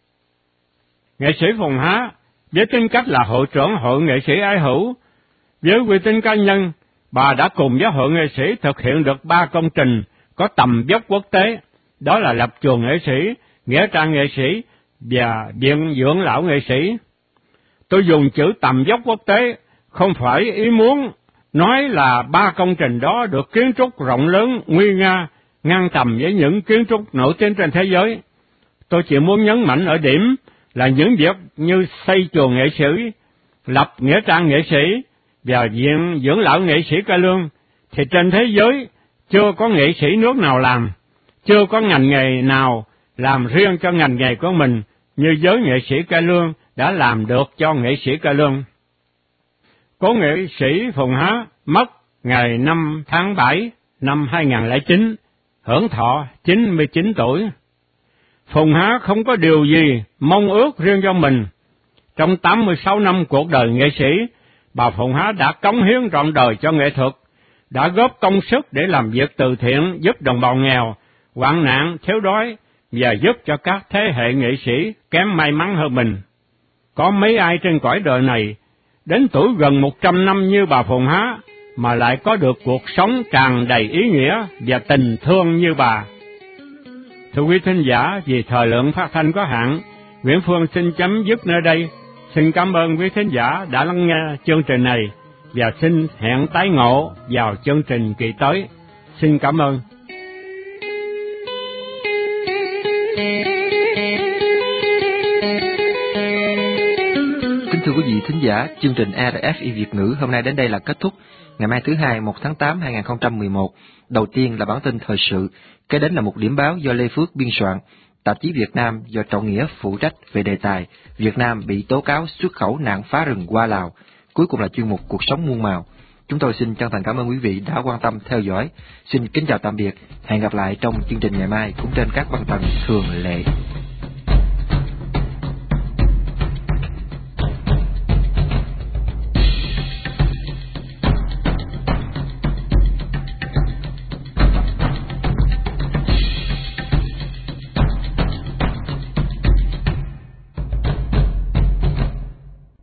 Nghệ sĩ Phùng Há với tính cách là hội trưởng Hội Nghệ sĩ Ái Hữu, với uy tín cá nhân, bà đã cùng với Hội Nghệ sĩ thực hiện được 3 công trình có tầm vóc quốc tế, đó là lập chùa nghệ sĩ, nghĩa trang nghệ sĩ và viện dưỡng lão nghệ sĩ. Tôi dùng chữ tầm vóc quốc tế không phải ý muốn nói là 3 công trình đó được kiến trúc rộng lớn, nguy nga, ngang tầm với những kiến trúc nổi tiếng trên thế giới. Tôi chỉ muốn nhấn mạnh ở điểm là những việc như xây chùa nghệ sĩ, lập nghĩa trang nghệ sĩ và viện dưỡng lão nghệ sĩ cải lương thì trên thế giới chưa có nghệ sĩ nước nào làm, chưa có ngành nghề nào làm riêng cho ngành nghề của mình như giới nghệ sĩ cải lương đã làm được cho nghệ sĩ cải lương. Cố nghệ sĩ Phùng Há mất ngày 5 tháng 7 năm 2009, hưởng thọ 99 tuổi. Phùng Há không có điều gì mong ước riêng cho mình. Trong 86 năm cuộc đời nghệ sĩ, bà Phùng Há đã cống hiến trọn đời cho nghệ thuật, đã góp công sức để làm việc từ thiện giúp đồng bào nghèo, hoạn nạn, thiếu đói và giúp cho các thế hệ nghệ sĩ kém may mắn hơn mình. Có mấy ai trên cõi đời này đến tuổi gần 100 năm như bà Phùng Há mà lại có được cuộc sống tràn đầy ý nghĩa và tình thương như bà. Thưa quý thính giả, vì thời lượng phát thanh có hạn, Nguyễn Phương xin chấm dứt nơi đây. Xin cảm ơn quý thính giả đã lắng nghe chương trình này và xin hẹn tái ngộ vào chương trình kỳ tới. Xin cảm ơn. Kính thưa quý vị thính giả, chương trình RFI Việt ngữ hôm nay đến đây là kết thúc. Ngày mai thứ Hai 1 tháng 8 2011, đầu tiên là bản tin thời sự, kế đến là một điểm báo do Lê Phước biên soạn. Tạp chí Việt Nam do Trọng Nghĩa phụ trách về đề tài Việt Nam bị tố cáo xuất khẩu nạn phá rừng qua Lào. Cuối cùng là chuyên mục Cuộc sống muôn màu. Chúng tôi xin chân thành cảm ơn quý vị đã quan tâm theo dõi. Xin kính chào tạm biệt. Hẹn gặp lại trong chương trình ngày mai cũng trên các băng tần thường lệ.